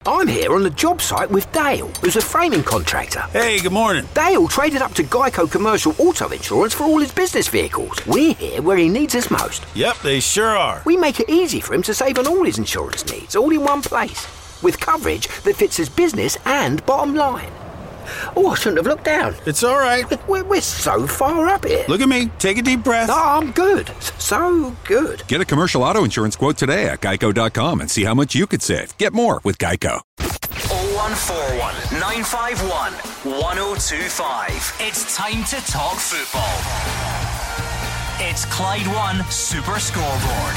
I'm here on the job site with Dale, who's a framing contractor. Hey, good morning. Dale traded up to Geico Commercial Auto Insurance for all his business vehicles. We're here where he needs us most. Yep, they sure are. We make it easy for him to save on all his insurance needs, all in one place, with coverage that fits his business and bottom line. Oh, I shouldn't have looked down. It's all right. We're so far up here. Look at me. Take a deep breath. Oh, I'm good. So good. Get a commercial auto insurance quote today at geico.com and see how much you could save. Get more with Geico. 0141 951 1025. It's time to talk football. It's Clyde One Super Scoreboard.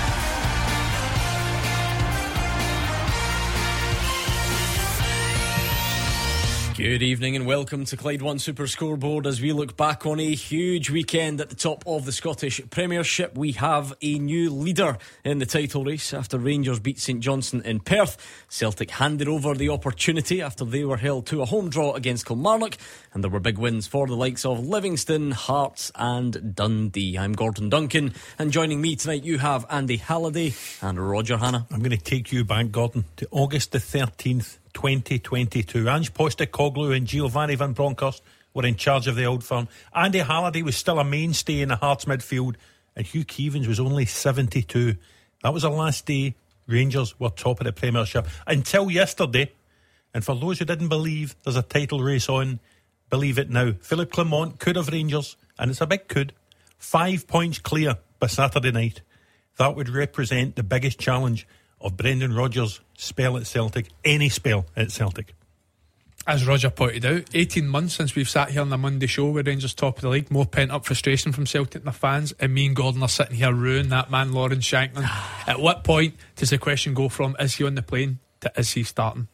Good evening and welcome to Clyde One Super Scoreboard. As we look back on a huge weekend at the top of the Scottish Premiership, we have a new leader in the title race after Rangers beat St Johnstone in Perth. Celtic handed over the opportunity after they were held to a home draw against Kilmarnock, and there were big wins for the likes of Livingston, Hearts and Dundee. I'm Gordon Duncan, and joining me tonight you have Andy Halliday and Roger Hanna. I'm going to take you back, Gordon, to August the 13th 2022. Ange Postecoglou and Giovanni Van Bronckhorst were in charge of the Old Firm. Andy Halliday was still a mainstay in the Hearts midfield, and Hugh Keevins was only 72. That was the last day Rangers were top of the Premiership until yesterday. And for those who didn't believe there's a title race on, believe it now. Philippe Clement could have Rangers, and it's a big could, 5 points clear by Saturday night. That would represent the biggest challenge of Brendan Rodgers' spell at Celtic, any spell at Celtic. As Roger pointed out, 18 months since we've sat here on the Monday show with Rangers top of the league, more pent up frustration from Celtic and their fans, and me and Gordon are sitting here ruining that man Lawrence Shankland. At what point does the question go from is he on the plane to is he starting?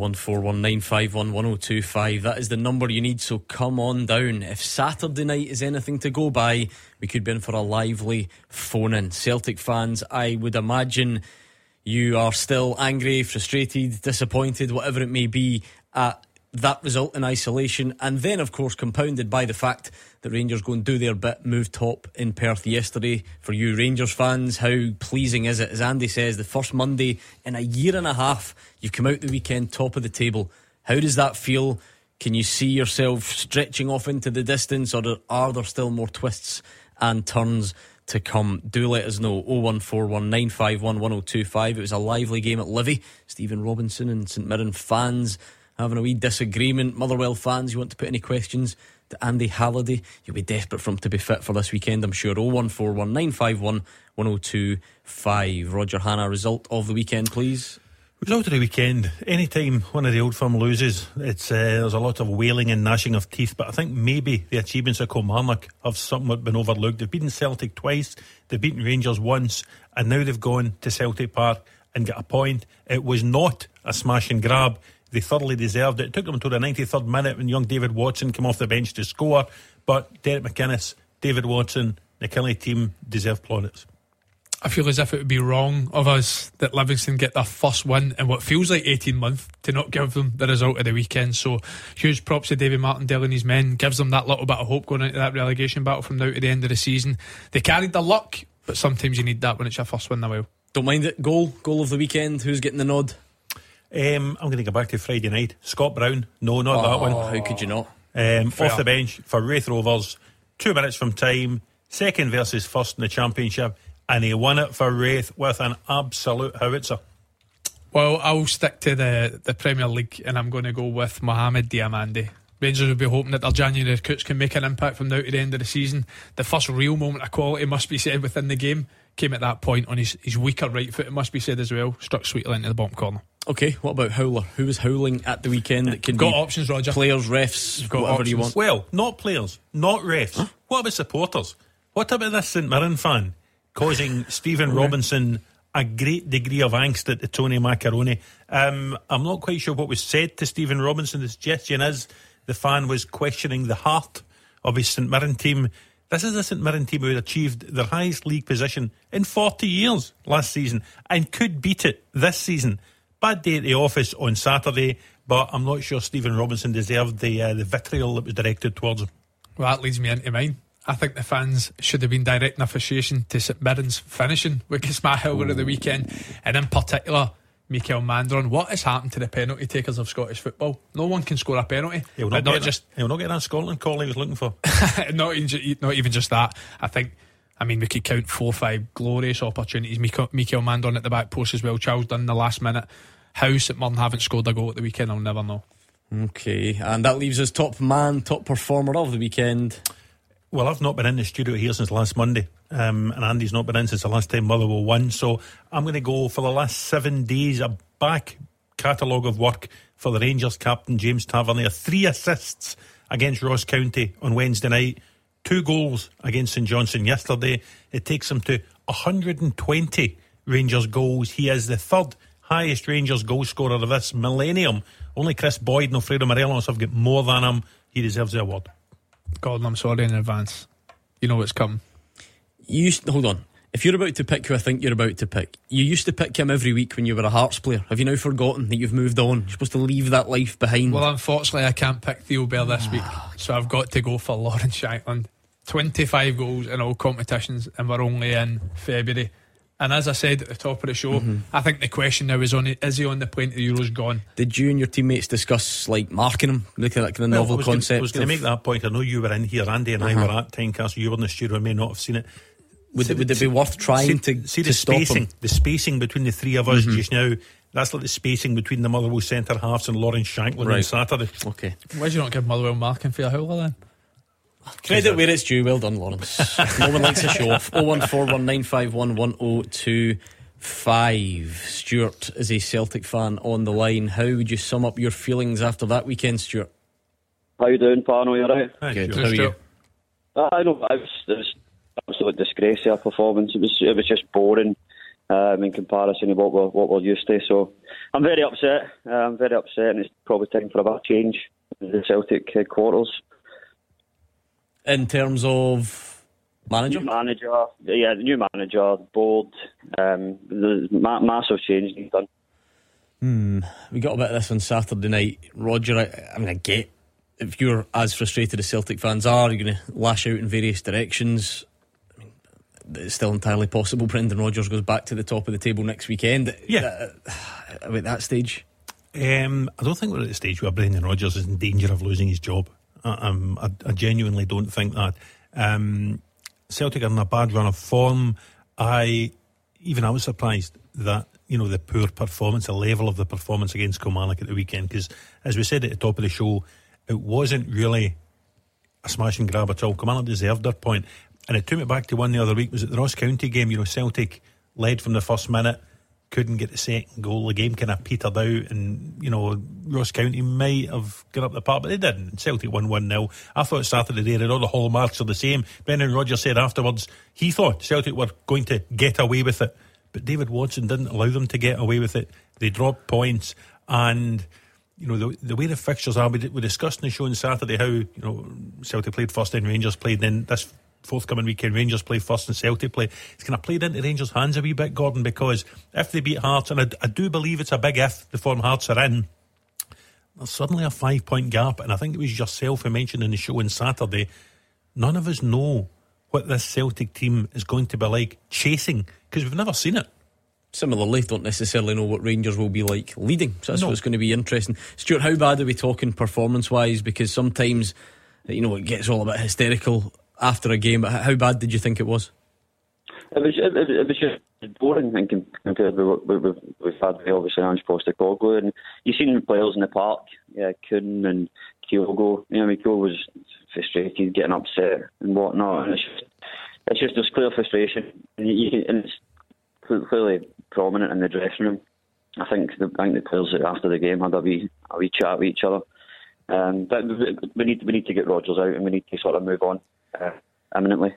01419511025. That is the number you need, so come on down. If Saturday night is anything to go by, we could be in for a lively phone-in. Celtic fans, I would imagine you are still angry, frustrated, disappointed, whatever it may be, at that result in isolation, and then of course compounded by the fact that Rangers go and do their bit, move top in Perth yesterday. For you Rangers fans, how pleasing is it? As Andy says, the first Monday in a year and a half, you've come out the weekend top of the table. How does that feel? Can you see yourself stretching off into the distance, or are there still more twists and turns to come? Do let us know. 01419511025. It was a lively game at Livy. Stephen Robinson and St Mirren fans having a wee disagreement. Motherwell fans, you want to put any questions to Andy Halliday? You'll be desperate for him to be fit for this weekend, I'm sure. 01419511025. Roger Hanna, result of the weekend please. Result of the weekend, anytime one of the Old Firm loses, it's there's a lot of wailing and gnashing of teeth, but I think maybe the achievements of Kilmarnock have somewhat been overlooked. They've beaten Celtic twice, they've beaten Rangers once, and now they've gone to Celtic Park and got a point. It was not a smash and grab. They thoroughly deserved it. It took them until the 93rd minute when young David Watson came off the bench to score, but Derek McInnes, David Watson, the Killie team deserve plaudits. I feel as if it would be wrong of us that Livingston get their first win in what feels like 18 months to not give them the result of the weekend. So huge props to David Martindale and his men. Gives them that little bit of hope going into that relegation battle from now to the end of the season. They carried the luck, but sometimes you need that when it's your first win in a while. Don't mind it. Goal of the weekend. Who's getting the nod? I'm going to go back to Friday night. Scott Brown. No, not that one. How could you not? Off the bench for Wraith Rovers, 2 minutes from time, second versus first in the Championship, and he won it for Wraith with an absolute howitzer. Well, I'll stick to the Premier League, and I'm going to go with Mohamed Diamande. Rangers will be hoping that their January recruits can make an impact from now to the end of the season. The first real moment of quality, must be said, within the game came at that point on his weaker right foot, it must be said as well. Struck sweetly into the bottom corner. Okay, what about Howler? Who was howling at the weekend? That can got be options, Roger. Players, refs, whatever options. you want. Well, not players, not refs. Huh? What about supporters? What about this St Mirren fan causing Stephen Robinson a great degree of angst at the Tony Macaroni? I'm not quite sure what was said to Stephen Robinson. The suggestion is the fan was questioning the heart of his St Mirren team. This is a St Mirren team who had achieved their highest league position in 40 years last season and could beat it this season. Bad day at the office on Saturday, but I'm not sure Stephen Robinson deserved the vitriol that was directed towards him. Well, that leads me into mine. I think the fans should have been directing their frustration to St Mirren's finishing with Kisma Howler of the weekend, and in particular Mikael Mandron. What has happened to the penalty takers of Scottish football? No one can score a penalty. He'll not get that Scotland call he was looking for. not even just that. I mean, we could count 4 or 5 glorious opportunities. Mikael Mandron at the back post as well. Charles Dunn in the last minute. How St Mirren haven't scored a goal at the weekend, I'll never know. Okay, and that leaves us top performer of the weekend. Well, I've not been in the studio here since last Monday, and Andy's not been in since the last time Motherwell won, so I'm going to go for the last 7 days, a back catalogue of work for the Rangers captain James Tavernier. 3 assists against Ross County on Wednesday night, 2 goals against St Johnstone yesterday. It takes him to 120 Rangers goals. He is the 3rd highest Rangers goal scorer of this millennium. Only Chris Boyd and Alfredo Morelos have got more than him. He deserves the award. Gordon, I'm sorry in advance. You know what's coming. Hold on. If you're about to pick who I think you're about to pick, you used to pick him every week when you were a Hearts player. Have you now forgotten that you've moved on? You're supposed to leave that life behind. Well, unfortunately, I can't pick Theo Bair this week, so I've got to go for Lawrence Shankland. 25 goals in all competitions, and we're only in February. And as I said at the top of the show, I think the question now is he on the plane to the Euros gone? Did you and your teammates discuss marking him, looking at that kind of novel concept? I was going to make that point. I know you were in here, Andy and I were at Tynecastle. You were in the studio and may not have seen it. Would it be worth trying to the stop spacing? him? The spacing between the 3 of us just now. That's like the spacing between the Motherwell centre halves and Lawrence Shankland on Saturday. Okay. Why do you not give Motherwell marking for your howler then? Credit where it's due. Well done, Lawrence. No one likes a show off. 01419511025. Stuart is a Celtic fan on the line. How would you sum up your feelings after that weekend, Stuart? How you doing, Pano? You alright? Good. How are you? I know it was absolute disgrace of our performance. It was just boring in comparison to what we're used to. So I'm very upset. And it's probably time for a bit of change in the Celtic headquarters. In terms of manager? The new manager, board, the massive change needs done. We got a bit of this on Saturday night. Roger, I get if you're as frustrated as Celtic fans are, you're going to lash out in various directions. I mean, it's still entirely possible Brendan Rodgers goes back to the top of the table next weekend. Yeah. At that stage? I don't think we're at the stage where Brendan Rodgers is in danger of losing his job. I genuinely don't think that. Celtic are in a bad run of form. I was surprised that the poor performance, the level of the performance against Kilmarnock at the weekend, because as we said at the top of the show, it wasn't really a smash and grab at all. Kilmarnock deserved their point, and it took me back to one the other week. Was it the Ross County game? Celtic led from the first minute, couldn't get the second goal. The game kind of petered out, and Ross County might have got up the park, but they didn't. Celtic won 1-0. I thought Saturday there and all the hallmarks are the same. Brendan Rodgers said afterwards he thought Celtic were going to get away with it, but David Watson didn't allow them to get away with it. They dropped points, and the way the fixtures are, we discussed in the show on Saturday how Celtic played first, then Rangers played, then this forthcoming weekend Rangers play first and Celtic play. It's kind of played into Rangers' hands a wee bit, Gordon, because if they beat Hearts, and I do believe it's a big if, the form Hearts are in, there's suddenly a 5-point gap. And I think it was yourself who mentioned in the show on Saturday, none of us know what this Celtic team is going to be like chasing, because we've never seen it. Similarly, Don't necessarily know what Rangers will be like leading, so that's what's going to be interesting. Stuart, how bad are we talking performance wise? Because sometimes it gets all a bit hysterical after a game, but how bad did you think it was? It was just boring, I think, compared to what we've had with obviously Ange Postecoglou, and you've seen the players in the park, Kuhn and Kyogo. Kyogo was frustrated, getting upset and whatnot, and it's just there's clear frustration, and it's clearly prominent in the dressing room. I think the players after the game had a wee chat with each other. But we need to get Rodgers out, and we need to sort of move on imminently.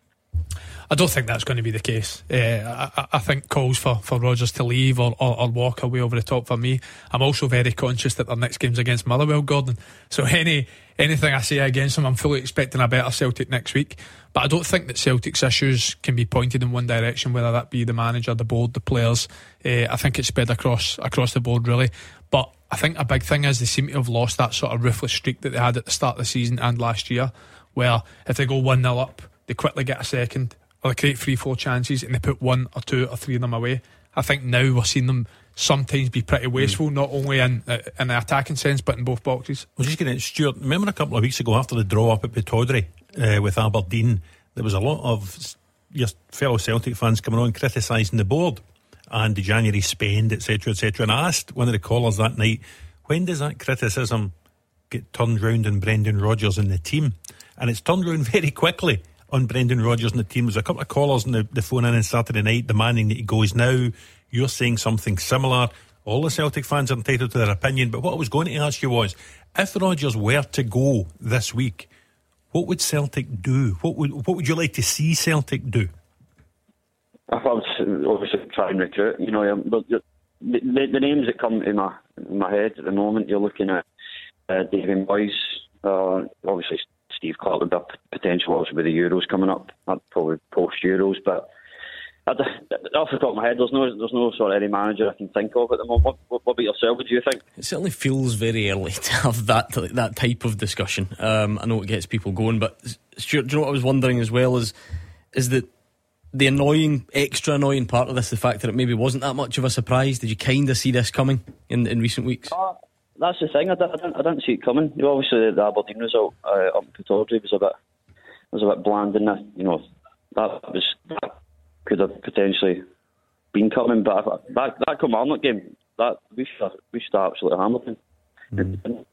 I don't think that's going to be the case. I think calls for Rodgers to leave or walk away over the top for me. I'm also very conscious that their next game's against Motherwell, Gordon. So anything I say against them, I'm fully expecting a better Celtic next week. But I don't think that Celtic's issues can be pointed in one direction, whether that be the manager, the board, the players. I think it's spread across the board, really. But I think a big thing is they seem to have lost that sort of ruthless streak that they had at the start of the season and last year, where if they go 1-0 up, they quickly get a second, or they create 3-4 chances and they put 1 or 2 or 3 of them away. I think now we're seeing them sometimes be pretty wasteful, not only in the attacking sense but in both boxes. I was just getting it, Stuart. Remember a couple of weeks ago after the draw up at Pittodrie with Aberdeen, there was a lot of your fellow Celtic fans coming on criticising the board and the January spend, etc., etc. And I asked one of the callers that night, when does that criticism get turned round on Brendan Rodgers and the team? And it's turned round very quickly on Brendan Rodgers and the team. There's a couple of callers on the phone in on Saturday night demanding that he goes now. You're saying something similar. All the Celtic fans are entitled to their opinion, but what I was going to ask you was, if Rodgers were to go this week, what would Celtic do? What would you like to see Celtic do? I would obviously try and recruit. But the names that come in my head at the moment, you're looking at David Moyes, obviously Steve Clarke would have potential also with the Euros coming up. I'd probably post Euros, but off the top of my head, there's no sort of any manager I can think of at the moment. What about yourself? What do you think? It certainly feels very early to have that type of discussion. I know it gets people going, but Stuart, do you know what I was wondering as well is that the extra annoying part of this, the fact that it maybe wasn't that much of a surprise? Did you kind of see this coming in recent weeks? That's the thing. I didn't see it coming. Obviously, the Aberdeen result up in Pittodrie was a bit bland, and that could have potentially been coming. But that Kilmarnock game, that we should absolutely hammer them.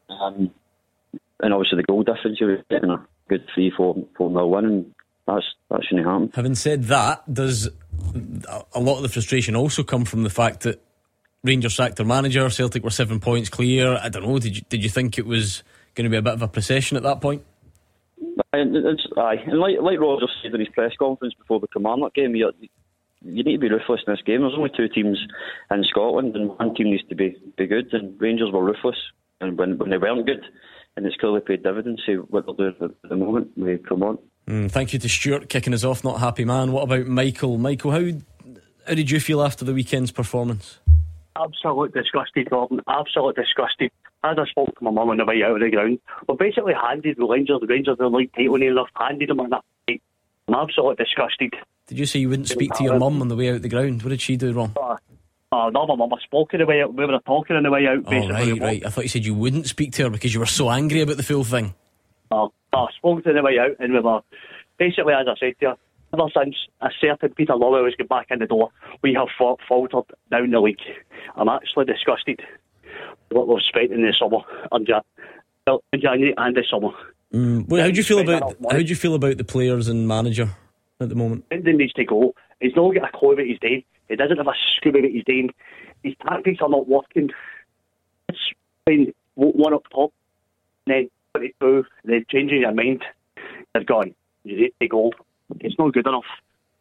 And obviously the goal difference, you were getting a good 3-4-0 win, and that shouldn't happen. Having said that, does a lot of the frustration also come from the fact that Rangers sacked their manager, Celtic were 7 points clear? I don't know, did you think it was going to be a bit of a procession at that point? And like Rodgers said in his press conference before the Kilmarnock game, you need to be ruthless in this game. There's only two teams in Scotland, and one team needs to be good, and Rangers were ruthless, and when they weren't good, and it's clearly paid dividends. See what they're doing at the moment with Kilmarnock. Thank you to Stuart kicking us off. Not a happy man. What about Michael? Michael, how did you feel after the weekend's performance? Absolutely disgusted, Gordon. Absolutely disgusted. As I spoke to my mum on the way out of the ground, we basically handed the Rangers the league title, and they've handed them on that night. I'm absolutely disgusted. Did you say you wouldn't speak to your mum on the way out the ground? What did she do wrong? No, my mum. I spoke on the way out. We were talking on the way out. Basically. Right. I thought you said you wouldn't speak to her because you were so angry about the full thing. No, I spoke to her on the way out, and we were basically, as I said to her, ever since a certain Peter Lawler was got back in the door, we have faltered down the league. I'm actually disgusted with what we've spent in the summer, in January and the summer. Well, how do you feel about the players and manager at the moment? Brendan needs to go. He's not got a clue what he's doing. He doesn't have a screw what he's doing. His tactics are not working. It's been one up top, and then 22, then changing your mind. They're gone. You need to go. It's not good enough.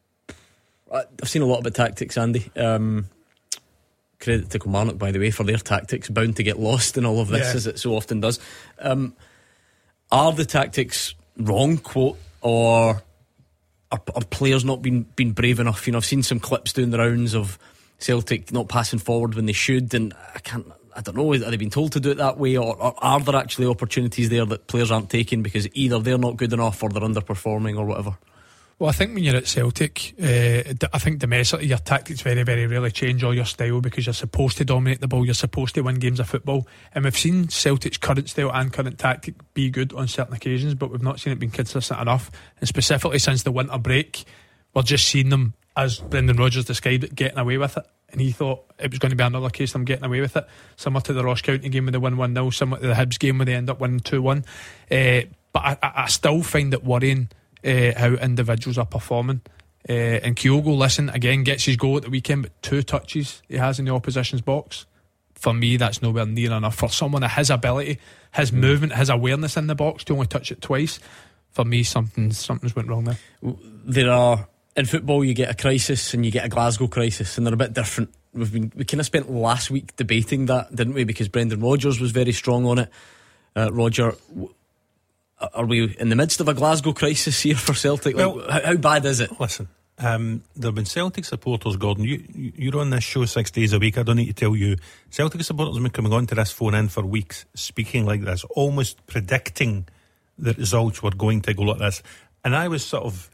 I've seen a lot about tactics, Andy. Credit to Kilmarnock, by the way, for their tactics. Bound to get lost in all of this, as it so often does. Are the tactics wrong, quote, or are players not been brave enough? You know, I've seen some clips doing the rounds of Celtic not passing forward when they should, and I don't know, are they being told to do it that way, or are there actually opportunities there that players aren't taking because either they're not good enough or they're underperforming or whatever? Well, I think when you're at Celtic, I think domestically your tactics very, very rarely change, or your style, because you're supposed to dominate the ball, you're supposed to win games of football, and we've seen Celtic's current style and current tactic be good on certain occasions, but we've not seen it being consistent enough. And specifically since the winter break, we're just seeing them, as Brendan Rodgers described it, getting away with it. And he thought it was going to be another case of them getting away with it, similar to the Ross County game where they win 1-0, similar to the Hibs game where they end up winning 2-1. But I still find it worrying how individuals are performing. And Kyogo, listen, again, gets his goal at the weekend, but 2 touches he has in the opposition's box. For me, that's nowhere near enough for someone of his ability, his movement, his awareness in the box to only touch it twice. For me, something's went wrong there. In football, you get a crisis and you get a Glasgow crisis, and they're a bit different. We kind of spent last week debating that, didn't we? Because Brendan Rodgers was very strong on it. Roger, are we in the midst of a Glasgow crisis here for Celtic? Well, how bad is it? Listen, there have been Celtic supporters, Gordon. You're on this show 6 days a week. I don't need to tell you. Celtic supporters have been coming on to this phone in for weeks, speaking like this, almost predicting the results were going to go like this. And I was sort of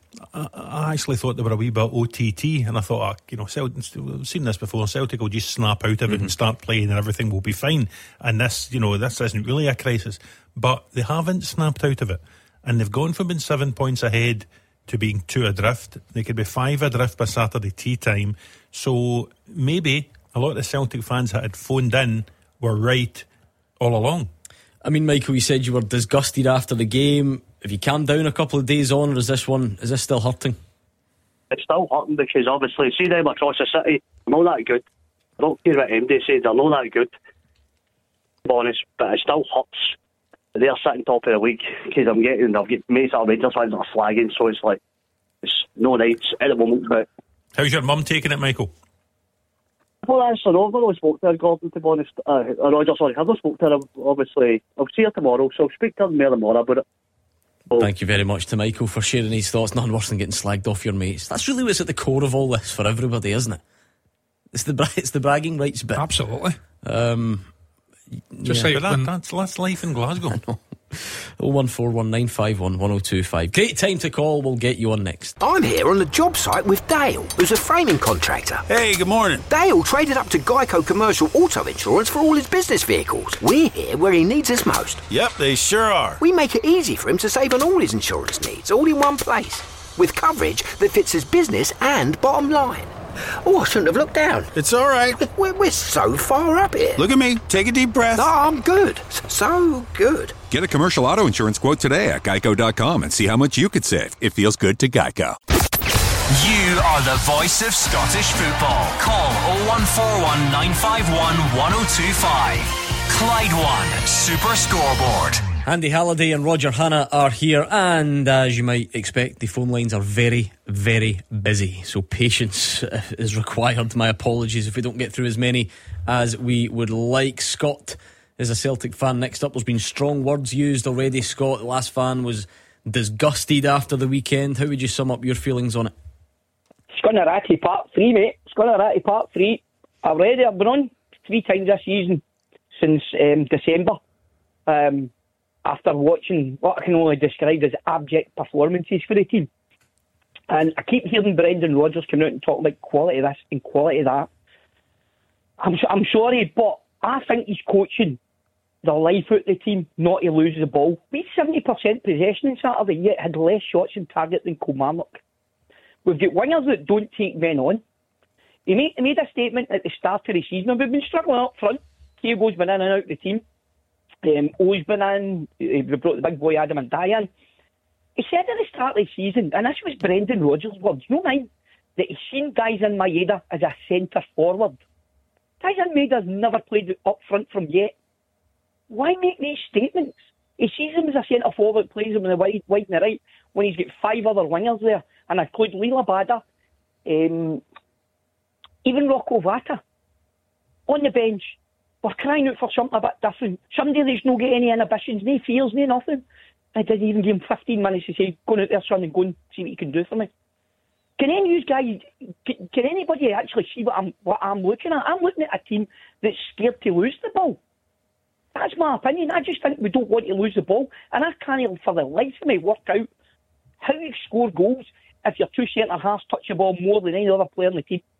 I actually thought they were a wee bit OTT, and I thought, Celtic, we've seen this before. Celtic will just snap out of it and start playing, and everything will be fine. And this isn't really a crisis, but they haven't snapped out of it, and they've gone from being 7 points ahead to being 2 adrift. They could be 5 adrift by Saturday tea time. So maybe a lot of the Celtic fans that had phoned in were right all along. I mean, Michael, you said you were disgusted after the game. Have you calmed down a couple of days on, or is this still hurting? It's still hurting because obviously, see them across the city, they're not that good. I don't care what MD says, they're not that good, to be honest, but it still hurts. They're sitting top of the league because I've got mates that are Rangers fans that are flagging, so it's like, it's no nights at the moment. But how's your mum taking it, Michael? Well, I've not spoke to her, Gordon, to be honest. Roger, sorry, I've not spoke to her, obviously. I'll see her tomorrow, so I'll speak to her more tomorrow about it. So, thank you very much to Michael for sharing his thoughts. Nothing worse than getting slagged off your mates. That's really what's at the core of all this for everybody, isn't it? It's the bragging rights bit. Absolutely. Just like that's life in Glasgow. 01419511025. Great time to call. We'll get you on next. I'm here on the job site with Dale, who's a framing contractor. Hey, good morning. Dale traded up to Geico Commercial Auto Insurance for all his business vehicles. We're here where he needs us most. Yep, they sure are. We make it easy for him to save on all his insurance needs, all in one place, with coverage that fits his business and bottom line. Oh, I shouldn't have looked down. It's all right. We're so far up here. Look at me. Take a deep breath. No, I'm good. So good. Get a commercial auto insurance quote today at geico.com and see how much you could save. It feels good to Geico. You are the voice of Scottish football. Call 0141 951 1025. Clyde One Super Scoreboard. Andy Halliday and Roger Hannah are here, and as you might expect, the phone lines are very, very busy, so patience is required. My apologies if we don't get through as many as we would like. Scott is a Celtic fan. Next up, there's been strong words used already. Scott, the last fan, was disgusted after the weekend. How would you sum up your feelings on it? Sconnerati Part 3, mate. Sconnerati Part 3. I've been on 3 times this season since December. After watching what I can only describe as abject performances for the team. And I keep hearing Brendan Rodgers come out and talk about quality this and quality that. I'm sorry, but I think he's coaching the life out of the team not to lose the ball. We had 70% possession on Saturday, yet had less shots on target than Kilmarnock. We've got wingers that don't take men on. He made a statement at the start of the season, and we've been struggling up front. Kyogo's been in and out of the team. O's been in, we brought the big boy Adam and Diane. He said at the start of the season, and this was Brendan Rodgers' words, no mine, that he's seen Daizen Maeda as a centre forward. Daizen Maeda's never played up front from yet. Why make these statements? He sees him as a centre forward, plays him in the wide and the right, when he's got 5 other wingers there, and I include Leela Bada, even Rocco Vata, on the bench. We're crying out for something a bit different. Somebody that's not got any inhibitions, no fears, no nothing. I didn't even give him 15 minutes to say, go out there, son, and go and see what you can do for me. Can any of you guys, can anybody actually see what I'm looking at? I'm looking at a team that's scared to lose the ball. That's my opinion. I just think we don't want to lose the ball. And I can't, for the life of me, work out how you score goals if your 2 centre-halves touch the ball more than any other player in the team.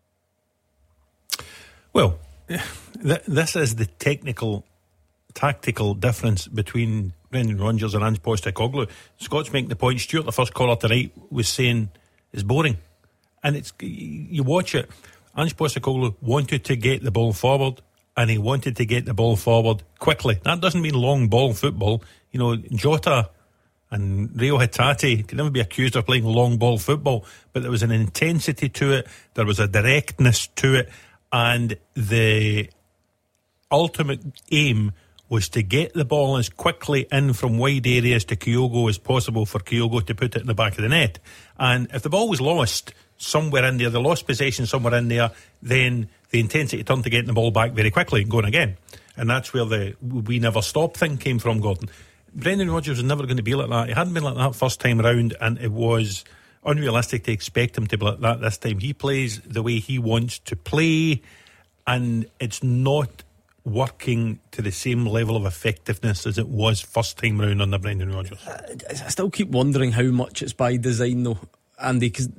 Well, this is the tactical difference between Brendan Rodgers and Ange Postecoglou. Scott's making the point. Stuart, the first caller tonight, was saying it's boring, and it's, you watch it. Ange Postecoglou wanted to get the ball forward, and he wanted to get the ball forward quickly. That doesn't mean long ball football. You know, Jota and Rio Hatate can never be accused of playing long ball football, but there was an intensity to it, there was a directness to it, and the ultimate aim was to get the ball as quickly in from wide areas to Kyogo as possible for Kyogo to put it in the back of the net. And if the ball was lost somewhere in there, they lost possession somewhere in there, then the intensity turned to getting the ball back very quickly and going again. And that's where the we never stop thing came from, Gordon. Brendan Rodgers was never going to be like that. He hadn't been like that first time round, and it was unrealistic to expect him to be like that this time. He plays the way he wants to play, and it's not working to the same level of effectiveness as it was first time round under Brendan Rodgers. I still keep wondering how much it's by design, though. Andy, because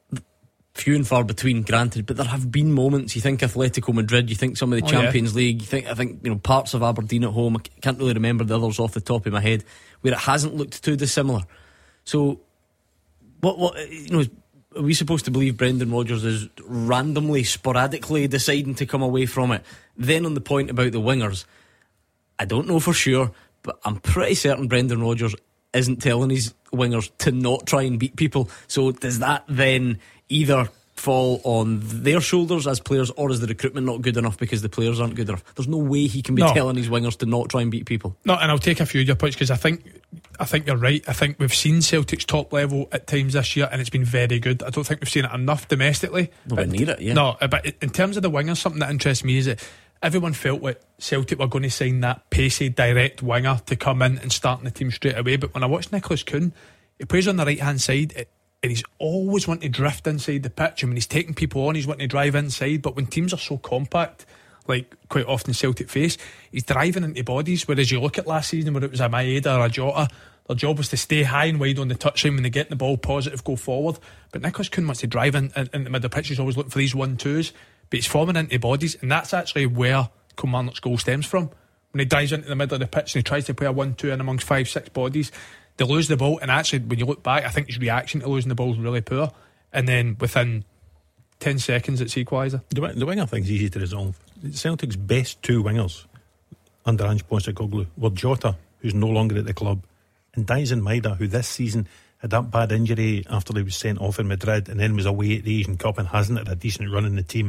few and far between, granted, but there have been moments. You think Atletico Madrid, you think some of the Champions League, I think parts of Aberdeen at home. I can't really remember the others off the top of my head where it hasn't looked too dissimilar. So, what are we supposed to believe Brendan Rodgers is randomly, sporadically deciding to come away from it? Then on the point about the wingers, I don't know for sure, but I'm pretty certain Brendan Rodgers isn't telling his wingers to not try and beat people. So does that then either fall on their shoulders as players, or is the recruitment not good enough because the players aren't good enough? There's no way he can be telling his wingers to not try and beat people. No, and I'll take a few of your points, because I think you're right. I think we've seen Celtic's top level at times this year, and it's been very good. I don't think we've seen it enough domestically. Nobody need it, yeah. No, but in terms of the wingers, something that interests me is that everyone felt like Celtic were going to sign that pacey, direct winger to come in and start in the team straight away. But when I watch Nicholas Kuhn, he plays on the right hand side, and he's always wanting to drift inside the pitch. And when he's taking people on, he's wanting to drive inside. But when teams are so compact, like quite often Celtic face, he's driving into bodies. Whereas you look at last season where it was a Maeda or a Jota, their job was to stay high and wide on the touchline. When they get the ball positive, go forward. But Nicholas Kuhn wants to drive in the middle of the pitch. He's always looking for these 1-2s, but he's forming into bodies, and that's actually where Kilmarnock's goal stems from. When he dives into the middle of the pitch and he tries to play a 1-2 in amongst 5-6 bodies, they lose the ball. And actually, when you look back, I think his reaction to losing the ball is really poor. And then within 10 seconds, it's equaliser. The winger thing's easy to resolve. Celtic's best two wingers under Ange Postecoglou were Jota, who's no longer at the club, and Daizen Maeda, who this season had that bad injury after he was sent off in Madrid and then was away at the Asian Cup and hasn't had a decent run in the team.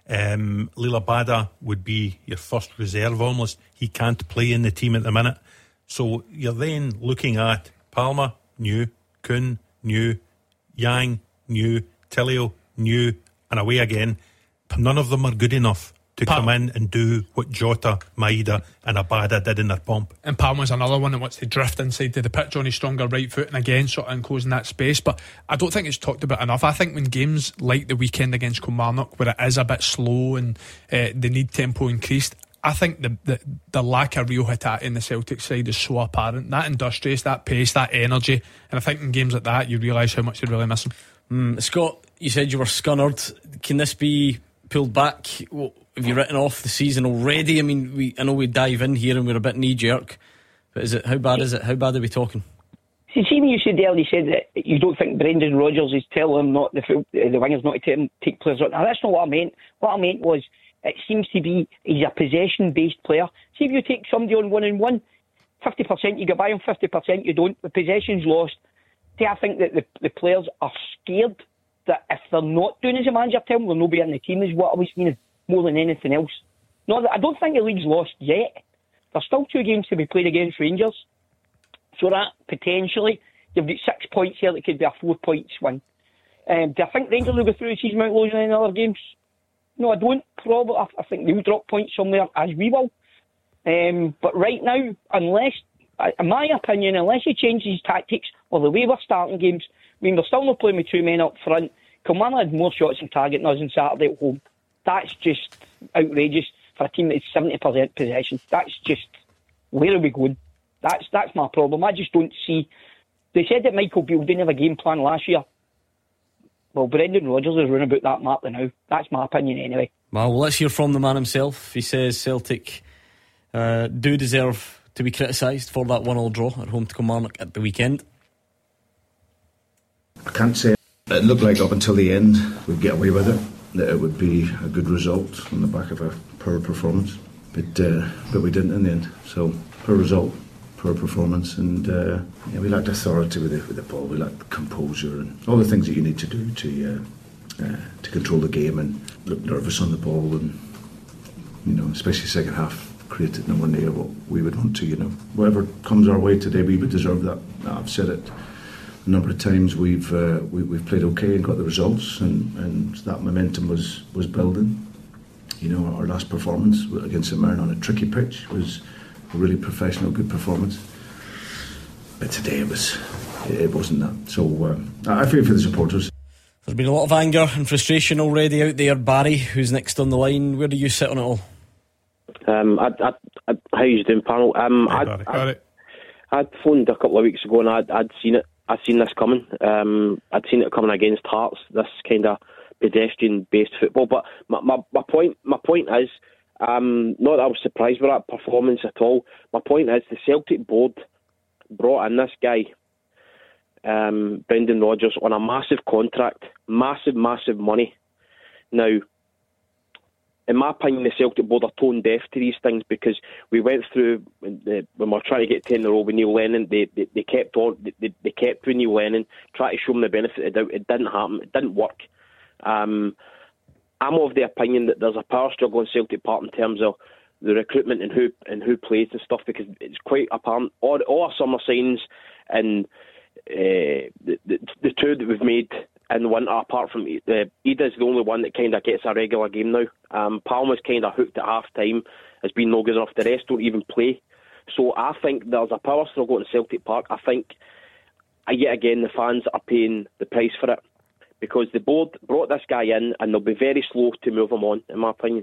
Lila Bada would be your first reserve almost. He can't play in the team at the minute. So you're then looking at Palmer, new, Kuhn, new, Yang, new, Tilio, new, and away again. None of them are good enough to come in and do what Jota, Maeda and Abada did in their pomp. And Palmer's another one that wants to drift inside to the pitch on his stronger right foot and again sort of enclosing that space. But I don't think it's talked about enough. I think when games like the weekend against Kilmarnock, where it is a bit slow and they need tempo increased, I think the lack of real hit in the Celtic side is so apparent. That industrious, that pace, that energy. And I think in games like that you realise how much you're really missing. Scott, you said you were scunnered. Can this be pulled back? Have you written off the season already? I mean, I know we dive in here and we're a bit knee-jerk, but how bad is it? How bad are we talking? See, when you said earlier, you said that you don't think Brendan Rodgers is telling him not the wingers not to take players out. Now, that's not what I meant. What I meant was, it seems to be he's a possession-based player. See, if you take somebody on 1-on-1, 50% you get by him, 50% you don't. The possession's lost. See, I think that the players are scared that if they're not doing as a manager tell them, they'll not be in the team, is what I was meaning, more than anything else. No, I don't think the league's lost yet. There's still 2 games to be played against Rangers. So that, potentially, you've got 6 points here that could be a 4-point swing. Do I think Rangers will go through the season without losing any other games? No, I don't. Probably. I think they'll drop points somewhere, as we will. But right now, unless, in my opinion, unless he changes his tactics or the way we're starting games, I mean, we're still not playing with 2 men up front. Kilmarnock had more shots on target than us on Saturday at home. That's just outrageous for a team that's 70% possession. That's just, where are we going? That's my problem. I just don't see. They said that Michael Beale didn't have a game plan last year. Well, Brendan Rodgers is running about that map now. That's my opinion anyway. Well, let's hear from the man himself. He says Celtic do deserve to be criticised for that 1-1 draw at home to Kilmarnock at the weekend. I can't say it looked like up until the end we'd get away with it, that it would be a good result on the back of a poor performance, but we didn't in the end. So poor result, poor performance, and we lacked authority with the ball. We lacked composure and all the things that you need to do to control the game and look nervous on the ball, and especially second half created nowhere near what we would want to. Whatever comes our way today, we would deserve that. I've said it a number of times. We've played okay and got the results, and that momentum was building. Our last performance against St Mirren on a tricky pitch was a really professional, good performance. But today it wasn't that. So I feel for the supporters. There's been a lot of anger and frustration already out there. Barry, who's next on the line, where do you sit on it all? How you doing, panel? I'd phoned a couple of weeks ago and I'd seen it. I'd seen this coming. I'd seen it coming against Hearts, this kind of pedestrian-based football. But my point is, not that I was surprised with that performance at all. My point is, the Celtic board brought in this guy, Brendan Rodgers, on a massive contract, massive money. Now, in my opinion, the Celtic board are tone deaf to these things, because we went through when we were trying to get 10 in a row with Neil Lennon. They kept with Neil Lennon, try to show him the benefit of the doubt. It didn't happen. It didn't work. I'm of the opinion that there's a power struggle in Celtic Park in terms of the recruitment and who plays and stuff, because it's quite apparent. All our summer signings and the two that we've made in the winter, apart from Ida's the only one that kind of gets a regular game now. Palmer's kind of hooked at half time, has been no good enough. The rest don't even play. So I think there's a power struggle in Celtic Park. I think, yet again, the fans are paying the price for it, because the board brought this guy in and they'll be very slow to move him on, in my opinion.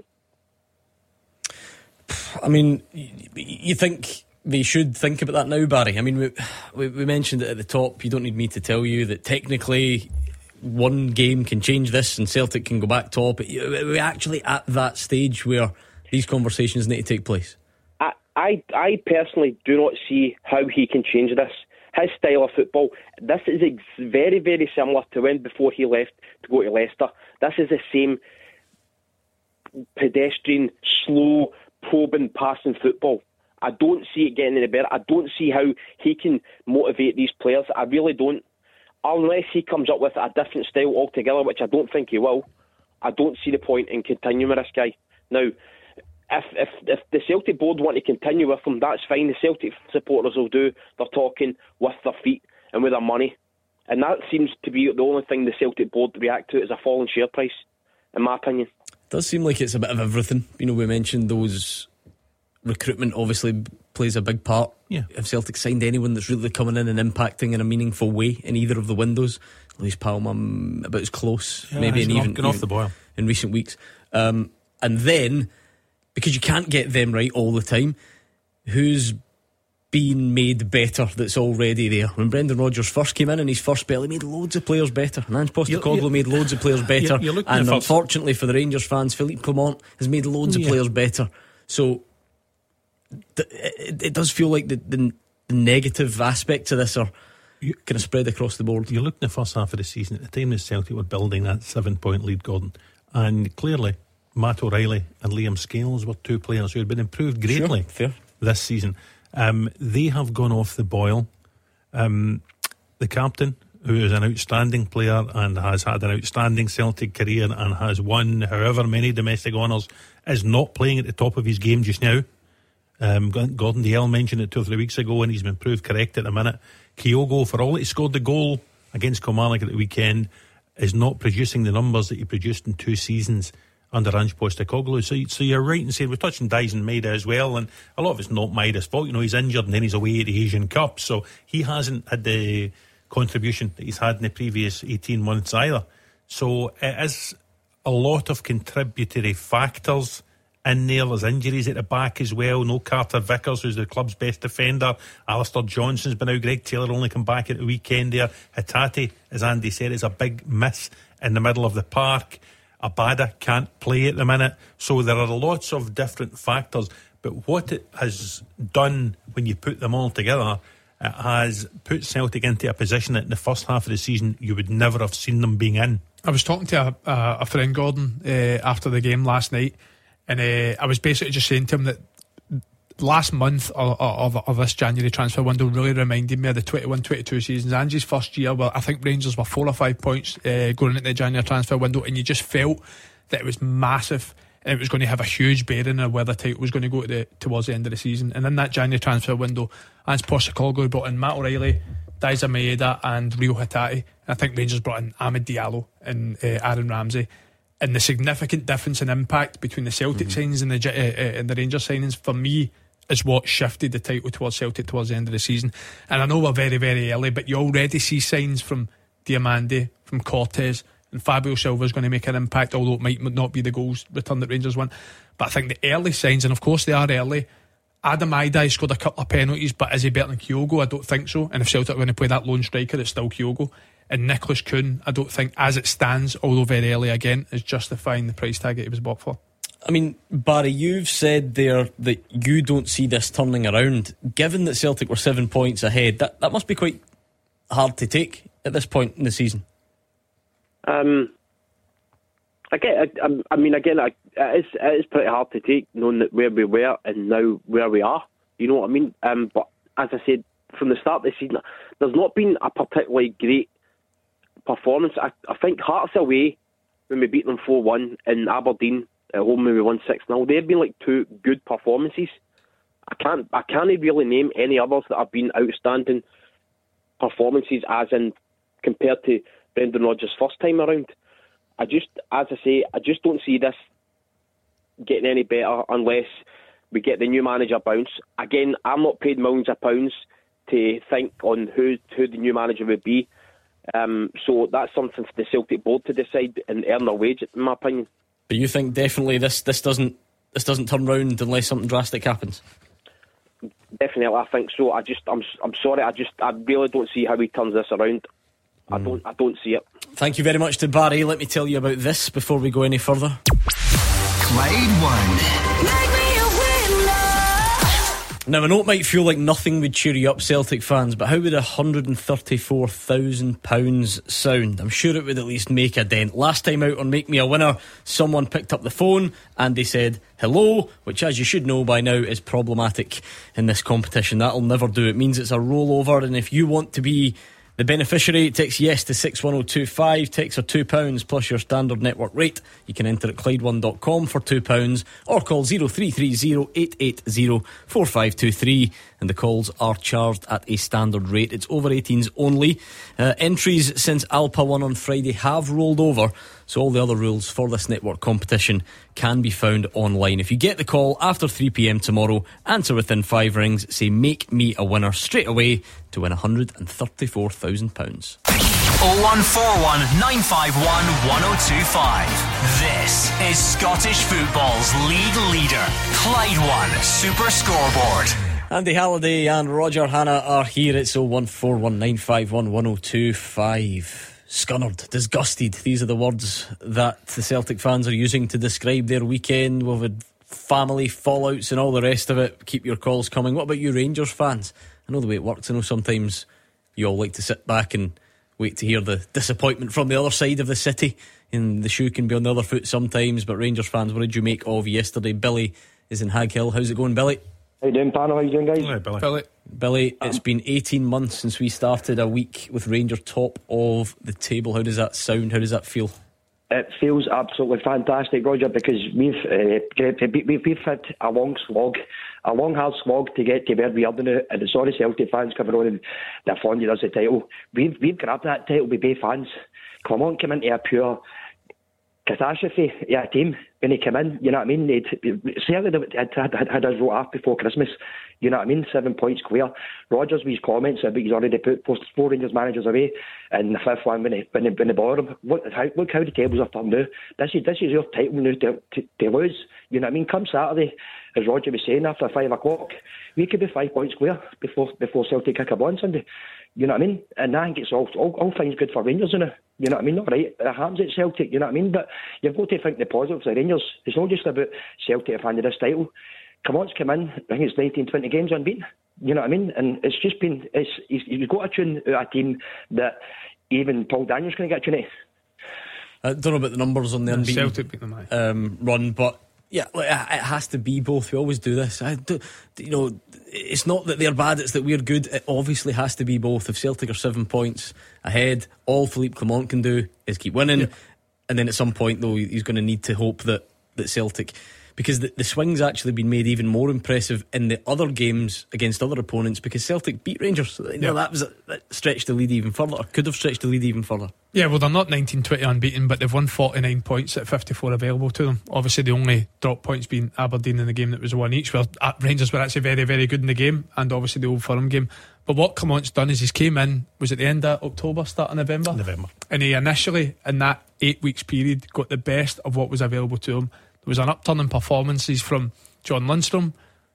I mean, you think they should think about that now, Barry? I mean, we mentioned it at the top. You don't need me to tell you that technically one game can change this and Celtic can go back top. Are we actually at that stage where these conversations need to take place? I personally do not see how he can change this. His style of football, this is very, very similar to when before he left to go to Leicester. This is the same pedestrian, slow, probing, passing football. I don't see it getting any better. I don't see how he can motivate these players. I really don't. Unless he comes up with a different style altogether, which I don't think he will, I don't see the point in continuing with this guy. Now, if the Celtic board want to continue with him, that's fine. The Celtic supporters will do their talking with their feet and with their money. And that seems to be the only thing the Celtic board react to is a falling share price, in my opinion. It does seem like it's a bit of everything. You know, we mentioned those recruitment obviously plays a big part. Yeah. If Celtic signed anyone that's really coming in and impacting in a meaningful way in either of the windows, Luis Palma about as close, maybe, and even off the boil in recent weeks. And then, because you can't get them right all the time, who's been made better that's already there? When Brendan Rodgers first came in his first spell, he made loads of players better, and Ange Postecoglou made loads of players better, and unfortunately for the Rangers fans, Philippe Clement has made loads of players better. So it does feel like the negative aspects of this are kind of spread across the board. You look in the first half of the season, at the time that Celtic were building that 7-point lead, Gordon, and clearly Matt O'Reilly and Liam Scales were two players who had been improved greatly this season. They have gone off the boil. The captain, who is an outstanding player and has had an outstanding Celtic career and has won however many domestic honours, is not playing at the top of his game just now. Gordon Dalziel mentioned it 2 or 3 weeks ago, and he's been proved correct at the minute. Kyogo, for all that he scored the goal against Kilmarnock at the weekend, is not producing the numbers that he produced in 2 seasons under Ange Postecoglou. So you're right in saying, we're touching Dyson Maeda as well, and a lot of it's not Maeda's fault. You know, he's injured and then he's away at the Asian Cup, so he hasn't had the contribution that he's had in the previous 18 months either. So it is a lot of contributory factors in there. There's injuries at the back as well. No Carter Vickers, who's the club's best defender. Alistair Johnson's been out. Greg Taylor only come back at the weekend there. Hatate, as Andy said, is a big miss in the middle of the park. Abada can't play at the minute. So there are lots of different factors, but what it has done when you put them all together, it has put Celtic into a position that in the first half of the season you would never have seen them being in. I was talking to a friend, Gordon, after the game last night, and I was basically just saying to him that last month of this January transfer window really reminded me of the 21-22 seasons. Angie's first year, well, I think Rangers were 4 or 5 points going into the January transfer window, and you just felt that it was massive and it was going to have a huge bearing on where the title was going to go towards the end of the season. And in that January transfer window, Ange Postecoglou brought in Matt O'Reilly, Daiza Maeda and Rio Hatate. I think Rangers brought in Ahmed Diallo and Aaron Ramsey. And the significant difference in impact between the Celtic signings and the Rangers signings, for me, is what shifted the title towards Celtic towards the end of the season. And I know we're very, very early, but you already see signs from Diamande, from Cortez, and Fabio Silva is going to make an impact, although it might not be the goals return that Rangers want. But I think the early signs, and of course they are early, Adam Aidai scored a couple of penalties, but is he better than Kyogo? I don't think so. And if Celtic are going to play that lone striker, it's still Kyogo. And Nicholas Kuhn, I don't think, as it stands, although very early again, is justifying the price tag that he was bought for. I mean, Barry, you've said there that you don't see this turning around. Given that Celtic were 7 points ahead, that must be quite hard to take at this point in the season. It is pretty hard to take, knowing that where we were and now where we are. You know what I mean? But as I said, from the start of the season, there's not been a particularly great performance. I think Hearts away, when we beat them 4-1, and Aberdeen at home when we won 6-0, they've been like two good performances. I can't really name any others that have been outstanding performances, as in compared to Brendan Rodgers' first time around. I just don't see this getting any better unless we get the new manager bounce. Again, I'm not paid millions of pounds to think on who the new manager would be. So that's something for the Celtic board to decide and earn their wage, in my opinion. But you think definitely this doesn't turn round unless something drastic happens? Definitely, I think so. I'm sorry. I really don't see how he turns this around. I don't see it. Thank you very much to Barry. Let me tell you about this before we go any further. Clyde One. Now, I know it might feel like nothing would cheer you up, Celtic fans, but how would £134,000 sound? I'm sure it would at least make a dent. Last time out on Make Me a Winner, someone picked up the phone and they said hello, which, as you should know by now, is problematic in this competition. That'll never do. It means it's a rollover, and if you want to be the beneficiary, text yes to 61025. Texts are £2 plus your standard network rate. You can enter at Clyde1.com for £2 or call 0330 880 4523, and the calls are charged at a standard rate. It's over 18s only. Entries since Alpa won on Friday have rolled over, so all the other rules for this network competition can be found online. If you get the call after 3pm tomorrow, answer within 5 rings, say make me a winner straight away to win £134,000. 0141 951 1025. This is Scottish football's league leader, Clyde One Super Scoreboard. Andy Halliday and Roger Hanna are here. It's 0141 951 1025. Scunnered, disgusted. These are the words that the Celtic fans are using to describe their weekend. We've had family fallouts and all the rest of it. Keep your calls coming. What about you Rangers fans? I know the way it works. I know sometimes you all like to sit back and wait to hear the disappointment from the other side of the city, and the shoe can be on the other foot sometimes. But Rangers fans, what did you make of yesterday? Billy is in Hag Hill. How's it going, Billy? How you doing, Pano? How you doing, guys? Hi, Billy. Billy, it's been 18 months since we started a week with Rangers top of the table. How does that sound? How does that feel? It feels absolutely fantastic, Roger, because we've had a long hard slog to get to where we are now, and sorry Celtic fans coming on and they're fondling us the title. We've grabbed that title with both hands. Clement came into a pure catastrophe, a team when he came in, you know what I mean? Certainly had us wrote off before Christmas, you know what I mean? 7 points clear. Rodgers, with his comments about he's already put 4 Rangers managers away, and the 5th one when they bought him. Look how the tables are turned now. This is your title now to lose, you know what I mean? Come Saturday, as Roger was saying, after 5 o'clock, we could be 5 points clear before Celtic kick a ball on Sunday. You know what I mean? And I think it's all things good for Rangers, you know. You know what I mean? All right, it happens at Celtic, you know what I mean? But you've got to think the positives of Rangers. It's not just about Celtic have handed this title. Clement's come in, I think it's 19-20 games unbeaten. You know what I mean? And it's just been, you've got a tune out a team that even Paul Daniels going to get a tune. I don't know about the numbers on the unbeaten Celtic beat them, run, but yeah, it has to be both. We always do this. It's not that they're bad, it's that we're good. It obviously has to be both. If Celtic are 7 points ahead, all Philippe Clement can do is keep winning. Yeah. And then at some point, though, he's going to need to hope that Celtic, because the swing's actually been made even more impressive in the other games against other opponents, because Celtic beat Rangers. That stretched the lead even further, or could have stretched the lead even further. Yeah, well, they're not 19-20 unbeaten, but they've won 49 points at 54 available to them. Obviously, the only drop points being Aberdeen in the game that was 1 each, where Rangers were actually very, very good in the game, and obviously the Old Firm game. But what Clement's done is he's came in, was it the end of October, start of November? And he initially, in that 8 weeks period, got the best of what was available to him. There was an upturn in performances from John Lundstrom,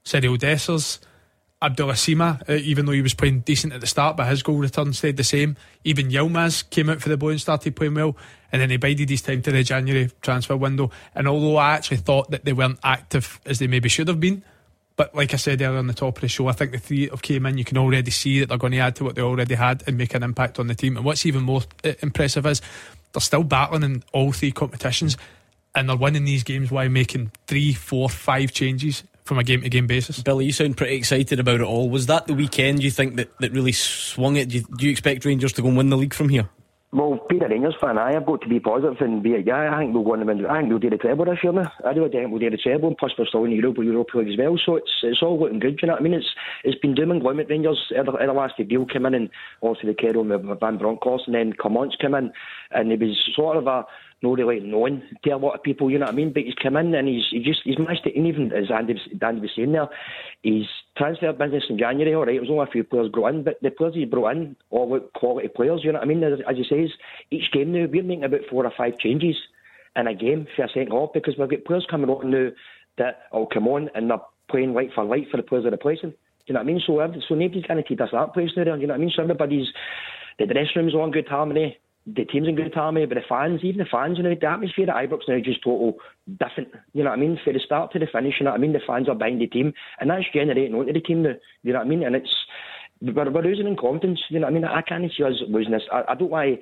Cyril Dessers, Abdullah Sima, even though he was playing decent at the start, but his goal return stayed the same. Even Yilmaz came out for the Blue and started playing well, and then he bided his time to the January transfer window. And although I actually thought that they weren't active as they maybe should have been, but like I said earlier on the top of the show, I think the three that have came in, you can already see that they're going to add to what they already had and make an impact on the team. And what's even more impressive is they're still battling in all three competitions, and they're winning these games while making 3, 4, 5 changes from a game-to-game basis. Billy, you sound pretty excited about it all. Was that the weekend you think that really swung it? Do you expect Rangers to go and win the league from here? Well, being a Rangers fan, I've got to be positive and be a guy. I think we'll go on and win. I think we'll do the treble this year now. I really think we'll do the treble, and plus we're still in the Europa League as well. So it's all looking good. You know what I mean? It's been doom and gloom at Rangers. The last deal came in, and obviously the Kerr with Van Bronckhorst, and then Clements came in, and he was sort of a not really known to a lot of people, you know what I mean? But he's come in and he's managed to, and even as Andy was saying there, he's transfer business in January, alright, it was only a few players brought in, but the players he brought in all look quality players, you know what I mean? As he says, each game now we're making about 4 or 5 changes in a game for a second half, because we've got players coming on now that will come on and they're playing light for light for the players they're replacing. You know what I mean? So nobody's guaranteed us that place now, you know what I mean? So the dressing room's all in good harmony, the team's in good harmony, but even the fans, you know, the atmosphere at Ibrox now is just total different, you know what I mean? From the start to the finish, you know what I mean? The fans are behind the team, and that's generating onto the team now, you know what I mean? And we're losing in confidence, you know what I mean? I can't see us losing this. I don't want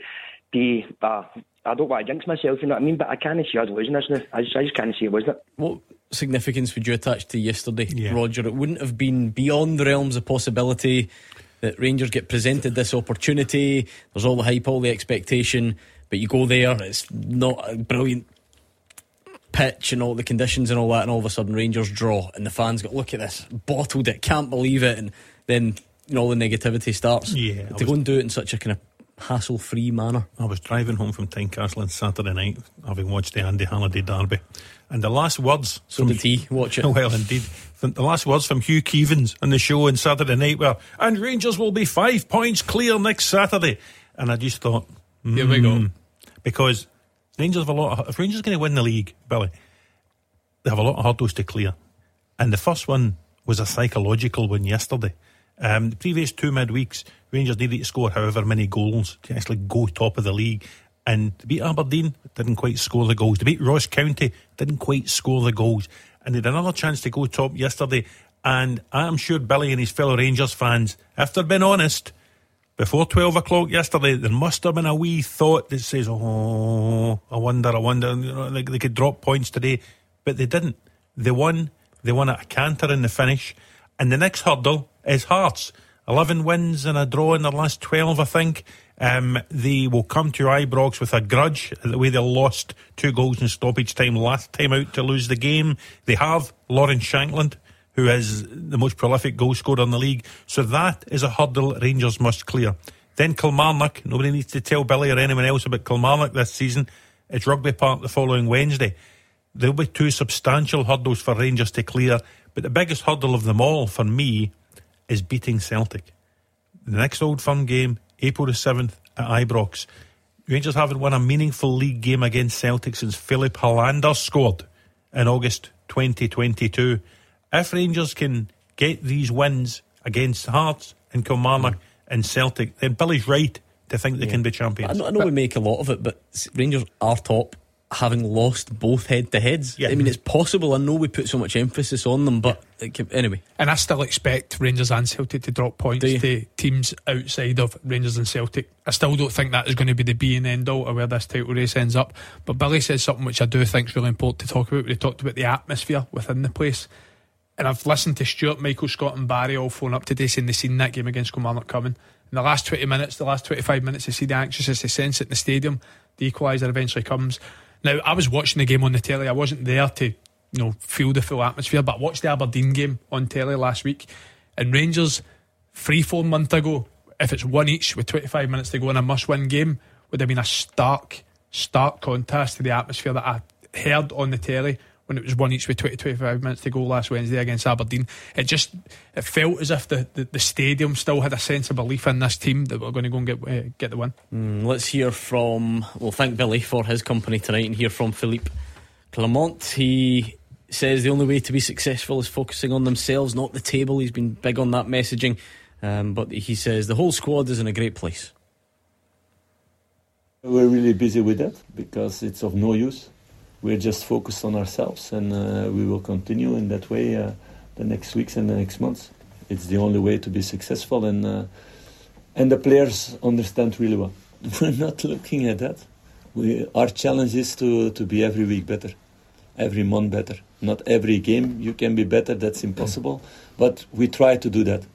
to jinx myself, you know what I mean? But I can't see us losing this now. I just can't see it losing it. What significance would you attach to yesterday, Roger? It wouldn't have been beyond the realms of possibility that Rangers get presented this opportunity. There's all the hype, all the expectation, but you go there, it's not a brilliant pitch and all the conditions and all that, and all of a sudden Rangers draw, and the fans go, look at this, bottled it, can't believe it, and then, you know, all the negativity starts. To go and do it in such a kind of hassle-free manner. I was driving home from Tynecastle on Saturday night, having watched the Andy Halliday derby, and the last words... So did he watch it? Well, indeed. The last words from Hugh Keevins on the show on Saturday night were, and Rangers will be 5 points clear next Saturday. And I just thought, here we go. Because Rangers have if Rangers are going to win the league, Billy, they have a lot of hurdles to clear. And the first one was a psychological one yesterday. The previous 2 midweeks, Rangers needed to score however many goals to actually go top of the league. And to beat Aberdeen, didn't quite score the goals. To beat Ross County, didn't quite score the goals. And they had another chance to go top yesterday. And I'm sure Billy and his fellow Rangers fans, if they're being honest, before 12 o'clock yesterday, there must have been a wee thought that says, oh, I wonder, you know, they could drop points today. But they didn't. They won at a canter in the finish. And the next hurdle is Hearts. 11 wins and a draw in their last 12, I think. They will come to Ibrox with a grudge the way they lost 2 goals in stoppage time last time out to lose the game. They have Lawrence Shankland, who is the most prolific goal scorer in the league. So that is a hurdle Rangers must clear. Then Kilmarnock. Nobody needs to tell Billy or anyone else about Kilmarnock this season. It's Rugby Park the following Wednesday. There'll be 2 substantial hurdles for Rangers to clear. But the biggest hurdle of them all for me is beating Celtic. The next Old Firm game, April the 7th at Ibrox. Rangers haven't won a meaningful league game against Celtic since Philip Hollander scored in August 2022. If Rangers can get these wins against Hearts and Kilmarnock and Celtic, then Billy's right to think they can be champions. I know we make a lot of it, but Rangers are top, having lost both head-to-heads. I mean, it's possible. I know we put so much emphasis on them, but anyway. And I still expect Rangers and Celtic to drop points to teams outside of Rangers and Celtic. I still don't think that is going to be the be and end all of where this title race ends up. But Billy says something which I do think is really important to talk about. He talked about the atmosphere within the place. And I've listened to Stuart, Michael, Scott and Barry all phone up today saying they've seen that game against Kilmarnock coming. In the last 20 minutes, the last 25 minutes, they see the anxiousness, they sense it in the stadium. The equaliser eventually comes. Now, I was watching the game on the telly. I wasn't there to, feel the full atmosphere, but I watched the Aberdeen game on telly last week. And Rangers, 3-4 months ago, if it's 1 each with 25 minutes to go in a must-win game, would have been a stark contrast to the atmosphere that I heard on the telly when it was 1 each with 25 minutes to go last Wednesday against Aberdeen. It felt as if the stadium still had a sense of belief in this team that we're going to go and get the win. Let's hear from, thank Billy for his company tonight, and hear from Philippe Clement. He says the only way to be successful is focusing on themselves, not the table. He's been big on that messaging, but he says the whole squad is in a great place. We're really busy with that because it's of no use. We're just focused on ourselves, and we will continue in that way the next weeks and the next months. It's the only way to be successful, and the players understand really well. We're not looking at that. Our challenge is to be every week better, every month better. Not every game you can be better, that's impossible. But we try to do that,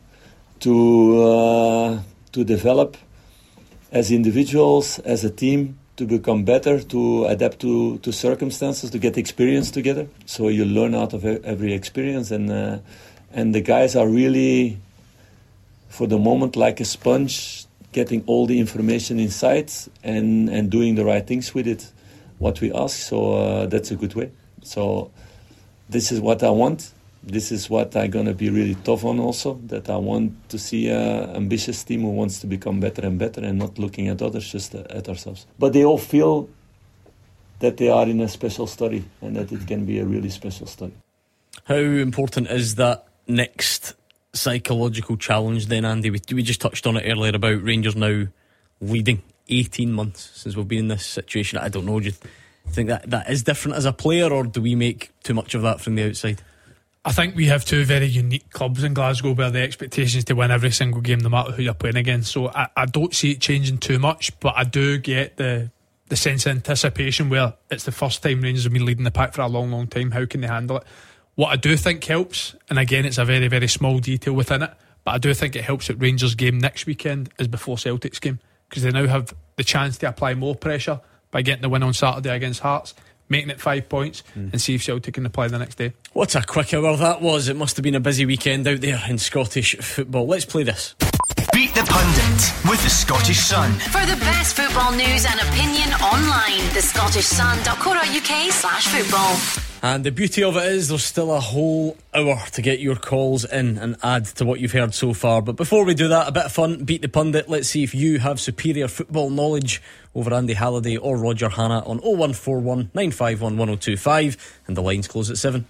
to develop as individuals, as a team, to become better, to adapt to circumstances, to get experience together. So you learn out of every experience, and the guys are really, for the moment, like a sponge, getting all the information inside and doing the right things with it, what we ask. So that's a good way. So this is what I want. This is what I'm going to be really tough on also, that I want to see an ambitious team who wants to become better and better and not looking at others, just at ourselves. But they all feel that they are in a special study and that it can be a really special study. How important is that next psychological challenge then, Andy? We just touched on it earlier about Rangers now leading 18 months since we've been in this situation. I don't know, do you think that is different as a player, or do we make too much of that from the outside? I think we have two very unique clubs in Glasgow where the expectation is to win every single game no matter who you're playing against. So I don't see it changing too much, but I do get the sense of anticipation where it's the first time Rangers have been leading the pack for a long, long time. How can they handle it? What I do think helps, and again it's a very, very small detail within it, but I do think it helps that Rangers' game next weekend is before Celtic's game, because they now have the chance to apply more pressure by getting the win on Saturday against Hearts, making it 5 points, and see if Celtic can apply the next day. What a quick hour that was. It must have been a busy weekend out there in Scottish football. Let's play this. Beat the Pundit with the Scottish Sun. For the best football news and opinion online, thescottishsun.co.uk/football. And the beauty of it is there's still a whole hour to get your calls in and add to what you've heard so far. But before we do that, a bit of fun. Beat the Pundit. Let's see if you have superior football knowledge over Andy Halliday or Roger Hannah on 0141 951 1025, and the lines close at 7.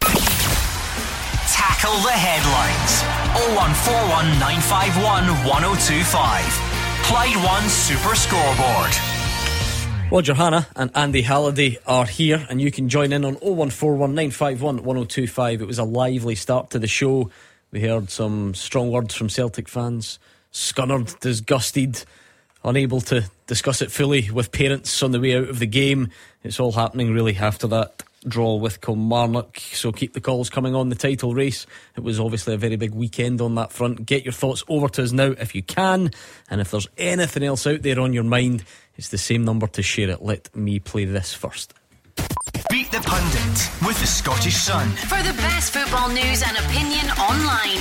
Tackle the headlines. 0141 951 1025. Clyde One Super Scoreboard. Roger Hannah and Andy Halliday are here, and you can join in on 0141 951 1025. It was a lively start to the show. We heard some strong words from Celtic fans. Scunnered, disgusted, unable to discuss it fully with parents on the way out of the game. It's all happening really after that draw with Kilmarnock, so keep the calls coming on the title race. It was obviously a very big weekend on that front. Get your thoughts over to us now if you can, and if there's anything else out there on your mind, it's the same number to share it. Let me play this first. Beat the Pundit with the Scottish Sun. For the best football news and opinion online,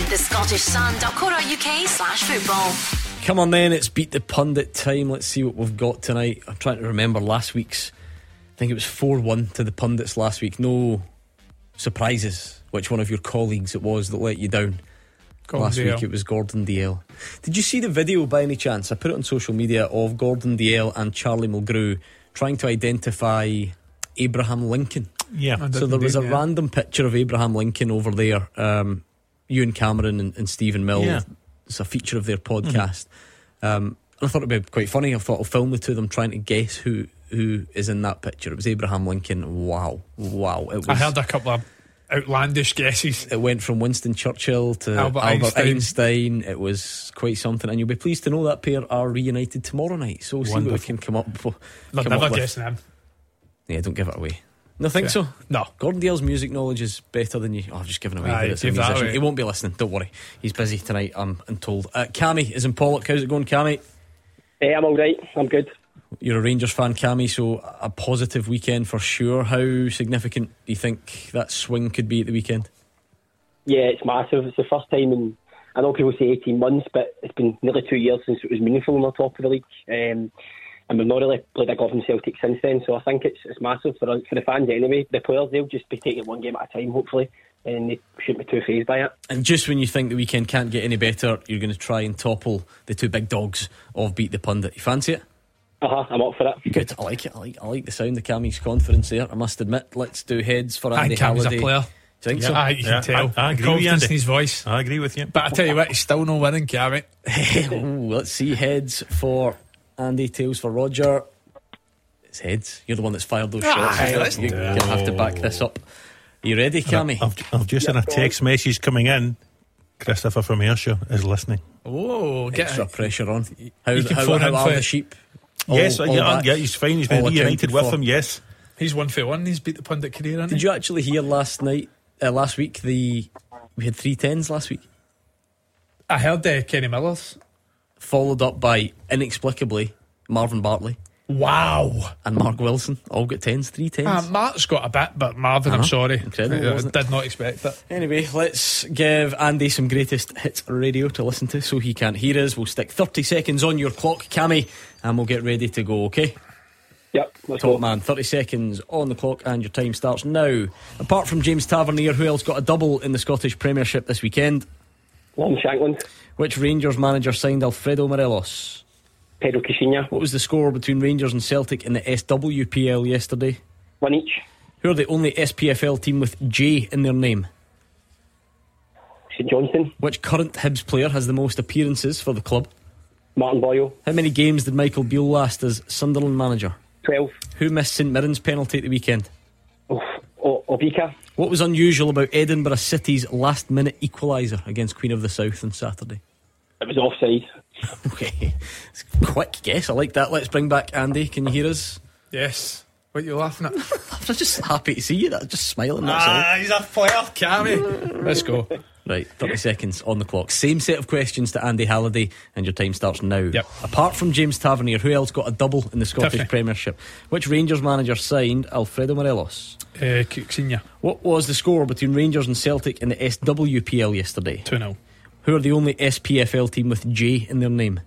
thescottishsun.co.uk/football. Come on then, it's Beat the Pundit time. Let's see what we've got tonight. I'm trying to remember last week's. I think it was 4-1 to the Pundits last week. No surprises which one of your colleagues it was that let you down. Last week it was Gordon Dalziel. Did you see the video by any chance? I put it on social media of Gordon Dalziel and Charlie Mulgrew trying to identify Abraham Lincoln. Yeah. So there was a random picture of Abraham Lincoln over there. Ewan Cameron and Stephen Mill. Yeah. It's a feature of their podcast. And I thought it'd be quite funny. I thought I'll film the two of them trying to guess who is in that picture. It was Abraham Lincoln. Wow. It was, I heard a couple of outlandish guesses. It went from Winston Churchill to Albert Einstein. It was quite something, and you'll be pleased to know that pair are reunited tomorrow night. So we'll see what we can come up with. Never guessing him. Yeah, don't give it away. No, think so? No. Gordon Dale's music knowledge is better than you. Oh, I've just given away that it's a musician. He won't be listening, don't worry. He's busy tonight, I'm told. Cammy is in Pollock. How's it going, Cammy? Hey, I'm alright, I'm good. You're a Rangers fan, Cammy, so a positive weekend for sure. How significant do you think that swing could be at the weekend? Yeah, it's massive. It's the first time in, I know people say 18 months, but it's been nearly 2 years since it was meaningful on the top of the league. And we've not really played a Govan Celtic since then, so I think it's massive for the fans anyway. The players, they'll just be taking it one game at a time, hopefully, and they shouldn't be too fazed by it. And just when you think the weekend can't get any better, you're going to try and topple the two big dogs of Beat the Pundit. You fancy it? I'm up for it. Good, I like it. I like the sound of Cammy's confidence there, I must admit. Let's do heads for Andy Halliday. A player. Do you think Yeah, so? you can tell. I agree with you, Confidence Andy. in his voice. I agree with you. But I tell you what, he's still no winning, Cammy. Ooh, let's see. Heads for Andy, tails for Roger. It's heads. You're the one that's fired those shots. You're going to have to back this up. Are you ready, Cammy? I've just had a text message coming in. Christopher from Ayrshire is listening. Oh, get extra pressure on. How You can phone in are for the it. sheep? Yes, All yeah, back? yeah, he's fine. He's been All reunited accounted with for? them, yes. He's 1-1. He's beat the pundit career, hasn't Did you actually hear last week? We had 3 10s last week. I heard Kenny Miller's. Followed up by, inexplicably, Marvin Bartley. Wow. And Mark Wilson. All got 10s, 3 10s. Mark's got a bit, but Marvin, I I'm know. sorry. Incredible, I wasn't it? did not expect it. Anyway, let's give Andy some greatest hits radio to listen to so he can't hear us. We'll stick 30 seconds on your clock, Cammy, and we'll get ready to go, okay? Yep, let's Top go. man, 30 seconds on the clock and your time starts now. Apart from James Tavernier, who else got a double in the Scottish Premiership this weekend? Long Shankland. Which Rangers manager signed Alfredo Morelos? Pedro Caixinha. What was the score between Rangers and Celtic in the SWPL yesterday? 1 each. Who are the only SPFL team with J in their name? St Johnstone. Which current Hibs player has the most appearances for the club? Martin Boyle. How many games did Michael Beale last as Sunderland manager? 12. Who missed St Mirren's penalty at the weekend? Obika. What was unusual about Edinburgh City's last minute equaliser against Queen of the South on Saturday? It was offside. Okay, it's a quick guess. I like that. Let's bring back Andy. Can you hear us? Yes. What are you laughing at? I'm just happy to see you. Just smiling. That's all. He's a player, Cammy. Let's go. Right, 30 seconds on the clock. Same set of questions to Andy Halliday, and your time starts now. Yep. Apart from James Tavernier, who else got a double in the Scottish Tiffany. Premiership? Which Rangers manager signed Alfredo Morelos? Caixinha. What was the score between Rangers and Celtic in the SWPL yesterday? 2-0. Who are the only SPFL team with J in their name?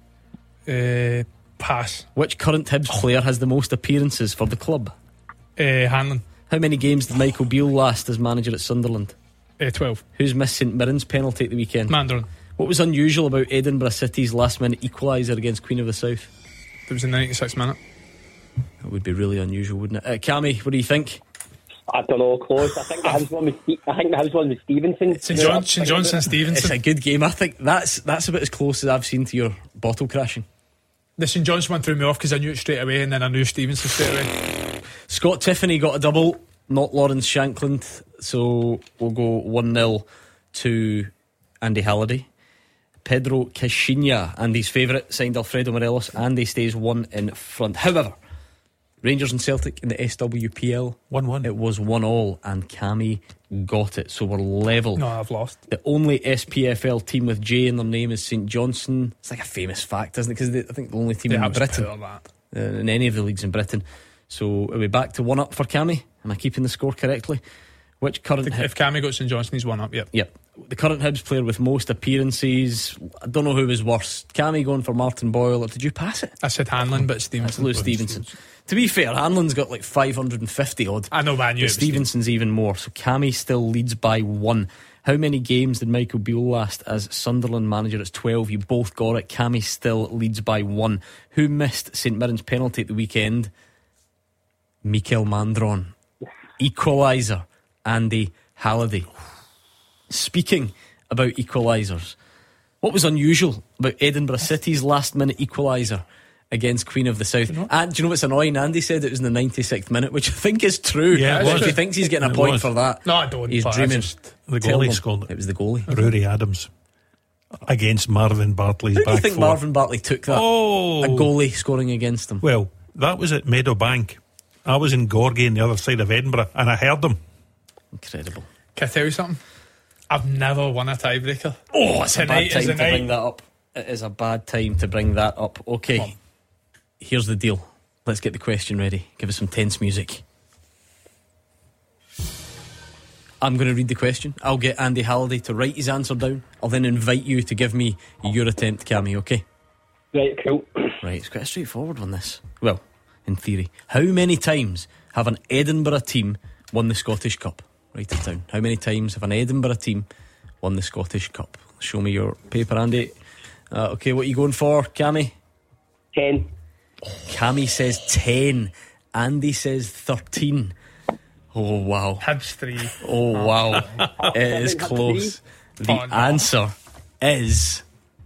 Pass. Which current Hibs player has the most appearances for the club? Hanlon. How many games did Michael Beale last as manager at Sunderland? 12. Who's missed St Mirren's penalty at the weekend? Mandarin. What was unusual about Edinburgh City's last minute equaliser against Queen of the South? It was in the 96th minute. That would be really unusual, wouldn't it? Cammy, what do you think? I don't know, close. I think the Hibs one was Stevenson. St Johnson Stevenson. It's a good game. I think that's about as close as I've seen to your bottle crashing. The St Johnson one threw me off because I knew it straight away, and then I knew Stevenson straight away. Scott Tiffany got a double, not Lawrence Shankland, so we'll go 1-0 to Andy Halliday. Pedro Caixinha, Andy's favourite, signed Alfredo Morelos. Andy stays 1 in front. However, Rangers and Celtic in the SWPL 1-1. It was 1-1 and Cammy got it, so we're level. No, I've lost. The only SPFL team with J in their name is St Johnstone. It's like a famous fact, isn't it? Because I think the only team in Britain in any of the leagues in Britain. So are we back to 1 up for Cammy? Am I keeping the score correctly? Which current If Cammy got St Johnson, he's 1 up. Yep. The current Hibs player with most appearances. I don't know who was worse. Cammy going for Martin Boyle, or did you pass it? I said Hanlon, but Stevenson. That's Lewis Stevenson. To be fair, Hanlon's got like 550 odd. I know, but I knew it was Stevenson's even more. So Cammy still leads by 1. How many games did Michael Beale last as Sunderland manager? It's 12. You both got it. Cammy still leads by 1. Who missed St Mirren's penalty at the weekend? Mikel Mandron. Equaliser, Andy Halliday. Speaking about equalisers, what was unusual about Edinburgh City's last minute equaliser against Queen of the South? And do you know what's annoying? Andy said it was in the 96th minute, which I think is true. Yeah, it was. If he thinks he's getting a It point was. for that, No, I don't. he's but dreaming. The Tell goalie them. scored it. It was the goalie. Rory Adams against Marvin Bartley's How do you back think four. Marvin Bartley took that? Oh. A goalie scoring against him. Well, that was at Meadowbank. I was in Gorgie on the other side of Edinburgh, and I heard them. Incredible. Can I tell you something? I've never won a tiebreaker. Oh, it's a bad Tonight time is to the night. bring that up. It is a bad time to bring that up. Okay, here's the deal. Let's get the question ready. Give us some tense music. I'm going to read the question. I'll get Andy Halliday to write his answer down. I'll then invite you to give me your attempt, Cammy, okay? Right, cool. Right, it's quite a straightforward one, this. Well, in theory. How many times have an Edinburgh team won the Scottish Cup? Write it down. How many times have an Edinburgh team won the Scottish Cup? Show me your paper, Andy. Okay, what are you going for, Cammy? 10. Cammy says 10. Andy says 13. Oh wow. Hibs 3. Oh wow. It is close. The answer is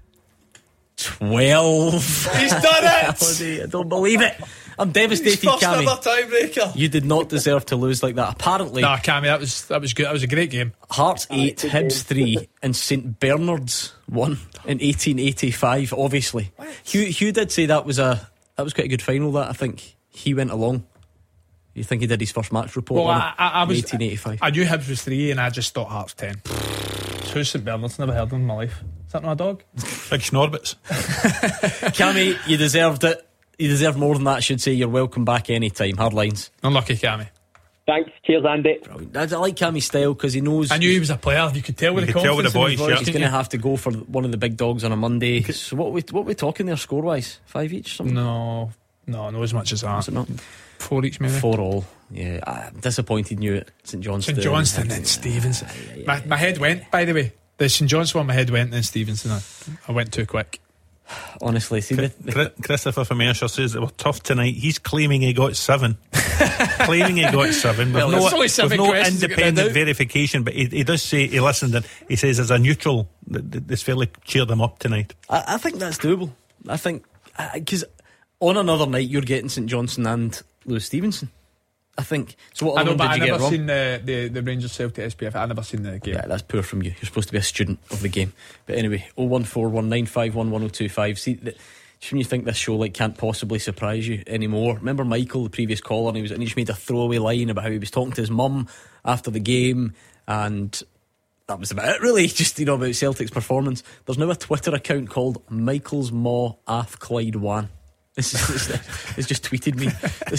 12. He's done it. I don't believe it. I'm devastated, First Cammy. ever tiebreaker. You did not deserve to lose like that. Apparently, Nah, Cammy, that was good. That was a great game. Hearts 8, Hibs 3, and St Bernard's 1 in 1885. Obviously, Hugh did say that was quite a good final. That I think he went along. You think he did his first match report? Well, on I was 1885. I knew Hibs was 3, and I just thought Hearts 10. Who's St Bernard's? Never heard of him in my life. Is that not a dog? Big Schnorbits. Cammy, you deserved it. You deserve more than that, I should say. You're welcome back anytime. Hard lines. Unlucky, Cammy. Thanks. Cheers, Andy. I like Cammy's style because he knows. I knew he was a player. You could tell with the confidence in his voice. He's going to have to go for one of the big dogs on a Monday. So what are we talking there score wise? 5 each? Something? No, not as much as that. Is it not? 4 each maybe. 4 all. Yeah, I'm disappointed in you at St Johnstone. St Johnstone and Stevenson. My head went, by the way. The St Johnstone one, my head went, then Stevenson. I went too quick. Honestly, see Christopher from Ayrshire says that we're tough tonight. He's claiming he got 7. Claiming he got 7 with no independent verification, but he does say he listened and he says as a neutral this fairly cheered him up tonight. I think that's doable. I think because on another night you're getting St Johnstone and Lewis Stevenson. I think so. What other one did you get wrong? I've never seen the Rangers Celtic SPF. I've never seen the game. Yeah, that's poor from you. You're supposed to be a student of the game. But anyway, 01419511025. See, shouldn't you think this show can't possibly surprise you anymore? Remember Michael, the previous caller, and he just made a throwaway line about how he was talking to his mum after the game, and that was about it, really. Just about Celtic's performance. There's now a Twitter account called Michael's Maw Ath Clyde Wan. It's just tweeted me.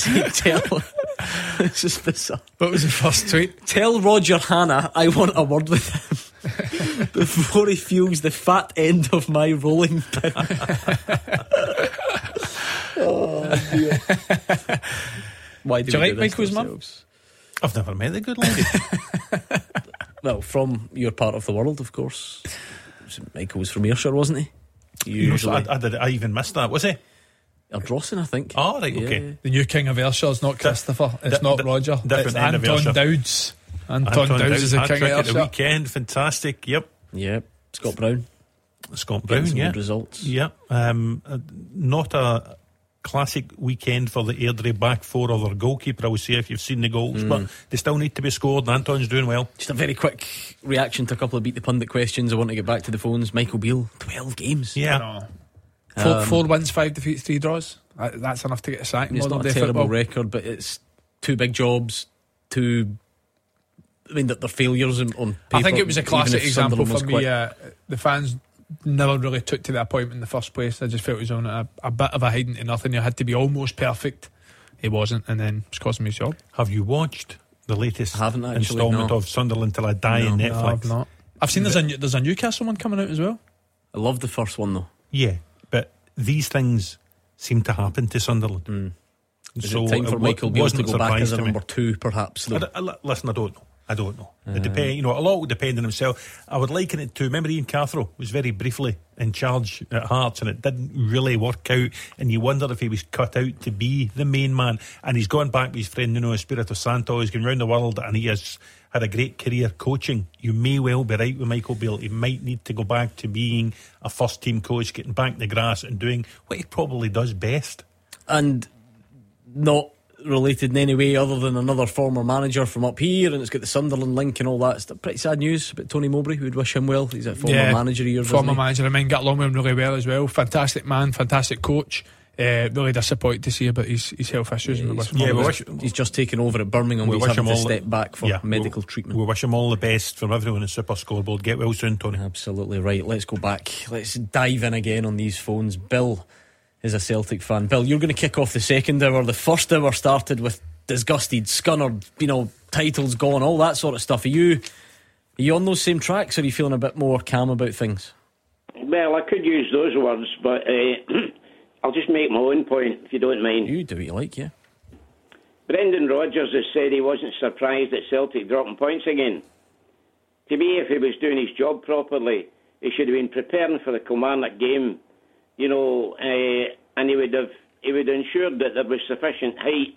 This is bizarre. What was the first tweet? Tell Roger Hannah I want a word with him before he feels the fat end of my rolling pin. Oh dear. Why do you like Michael's mum? I've never met the good lady. Well, from your part of the world, of course. Michael was from Ayrshire, wasn't he? Usually. I even missed that. Was he? Ardrossan, I think. Oh, right, okay. Yeah. The new king of Ayrshire is not Christopher. It's not Roger. Different it's Anton Dowds. Anton Dowds is the king of Ayrshire. The weekend, fantastic. Yep. Scott Brown, yeah. Good results. Yep. Not a classic weekend for the Airdrie back four or their goalkeeper, I would say, if you've seen the goals, but they still need to be scored, and Anton's doing well. Just a very quick reaction to a couple of Beat the Pundit questions. I want to get back to the phones. Michael Beale, 12 games. Yeah. 4 wins, 5 defeats, 3 draws. That's enough to get a sack. It's not a terrible record, but it's 2 big jobs, 2. I mean, they're failures on paper. I think it was a classic example for me. The fans never really took to the appointment in the first place. I just felt he was on a bit of a hiding to nothing. He had to be almost perfect. He wasn't, and then it's costing me his job. Have you watched the latest instalment no. of Sunderland Till I Die on Netflix? No, I've not. I've seen there's a Newcastle one coming out as well. I love the first one though. Yeah, but these things seem to happen to Sunderland. Is it time for Michael Beale to go back as a number 2, perhaps? Listen, I don't know. It depends. A lot would depend on himself. I would liken it to, remember Ian Cathro was very briefly in charge at Hearts, and it didn't really work out, and you wondered if he was cut out to be the main man. And he's gone back with his friend Nuno Espirito Santo. He's gone round the world, and he has had a great career coaching. You may well be right with Michael Beale. He might need to go back to being a first team coach, getting back in the grass and doing what he probably does best. And not related in any way other than another former manager from up here, and it's got the Sunderland link and all that. It's pretty sad news about Tony Mowbray. We would wish him well. He's a former manager of yours. Former manager. I mean, got along with him really well as well. Fantastic man, fantastic coach. Really disappointed to see about his health issues. He's just taken over at Birmingham. He's having to step back for medical treatment. We wish him all the best from everyone in Super Scoreboard. Get well soon, Tony. Absolutely right. Let's go back. Let's dive in again on these phones. Bill is a Celtic fan. Bill, you're going to kick off the second hour. The first hour started with disgusted, scunnered, titles gone, all that sort of stuff. Are you on those same tracks, or are you feeling a bit more calm about things? Well, I could use those words, but I'll just make my own point, if you don't mind. You do what you like, yeah. Brendan Rodgers has said he wasn't surprised at Celtic dropping points again. To me, if he was doing his job properly, he should have been preparing for the Kilmarnock game, and he would have ensured that there was sufficient height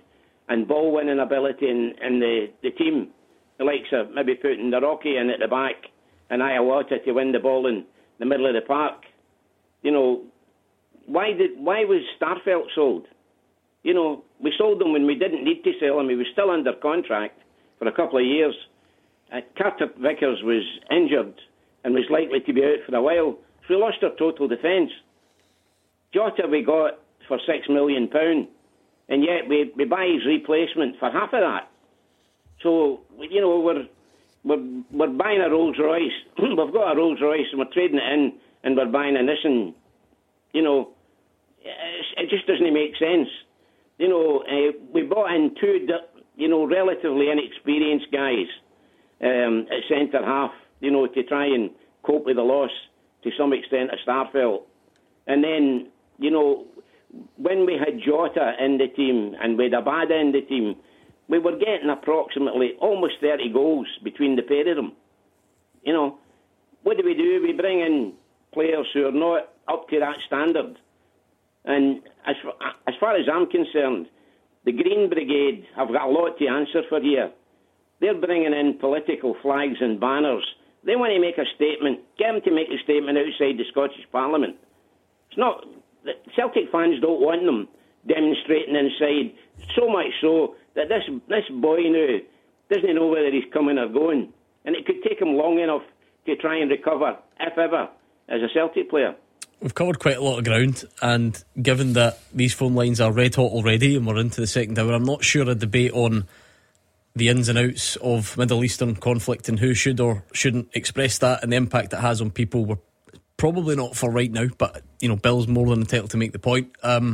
and ball winning ability in the team. The likes of maybe putting the Rocky in at the back and Iwata to win the ball in the middle of the park. You know, why was Starfelt sold? You know, we sold him when we didn't need to sell him. He was still under contract for a couple of years. Carter Vickers was injured and was likely to be out for a while. So we lost our total defence. Jota we got for £6 million, and yet we buy his replacement for half of that. So, you know, we're buying a Rolls Royce. We've got a Rolls Royce and we're trading it in, and we're buying a Nissan. You know, it just doesn't make sense. You know, we bought in two, you know, relatively inexperienced guys at centre half, you know, to try and cope with the loss to some extent of Starfelt. And then, you know, when we had Jota in the team and we had Abada in the team, we were getting approximately almost 30 goals between the pair of them. You know, what do? We bring in players who are not up to that standard. And as far as I'm concerned, the Green Brigade have got a lot to answer for here. They're bringing in political flags and banners. They want to make a statement. Get them to make a statement outside the Scottish Parliament. It's not... Celtic fans don't want them demonstrating inside, so much so that this boy now doesn't know whether he's coming or going. And it could take him long enough to try and recover, if ever, as a Celtic player. We've covered quite a lot of ground, and given that these phone lines are red hot already and we're into the second hour, I'm not sure a debate on the ins and outs of Middle Eastern conflict and who should or shouldn't express that and the impact it has on people. We're probably not for right now, but you know, Bill's more than entitled to make the point.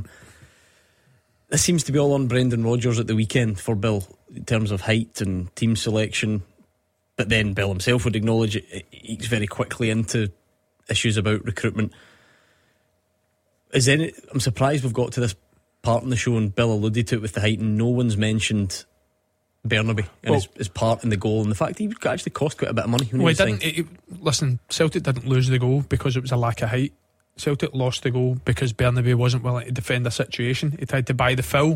This seems to be all on Brendan Rodgers at the weekend for Bill in terms of height and team selection, but then Bill himself would acknowledge it eats very quickly into issues about recruitment. I'm surprised we've got to this part in the show and Bill alluded to it with the height and no one's mentioned Bernaby and his part in the goal and the fact that he actually cost quite a bit of money. Listen, Celtic didn't lose the goal because it was a lack of height. Celtic lost the goal because Bernaby wasn't willing to defend a situation. He tried to buy the foul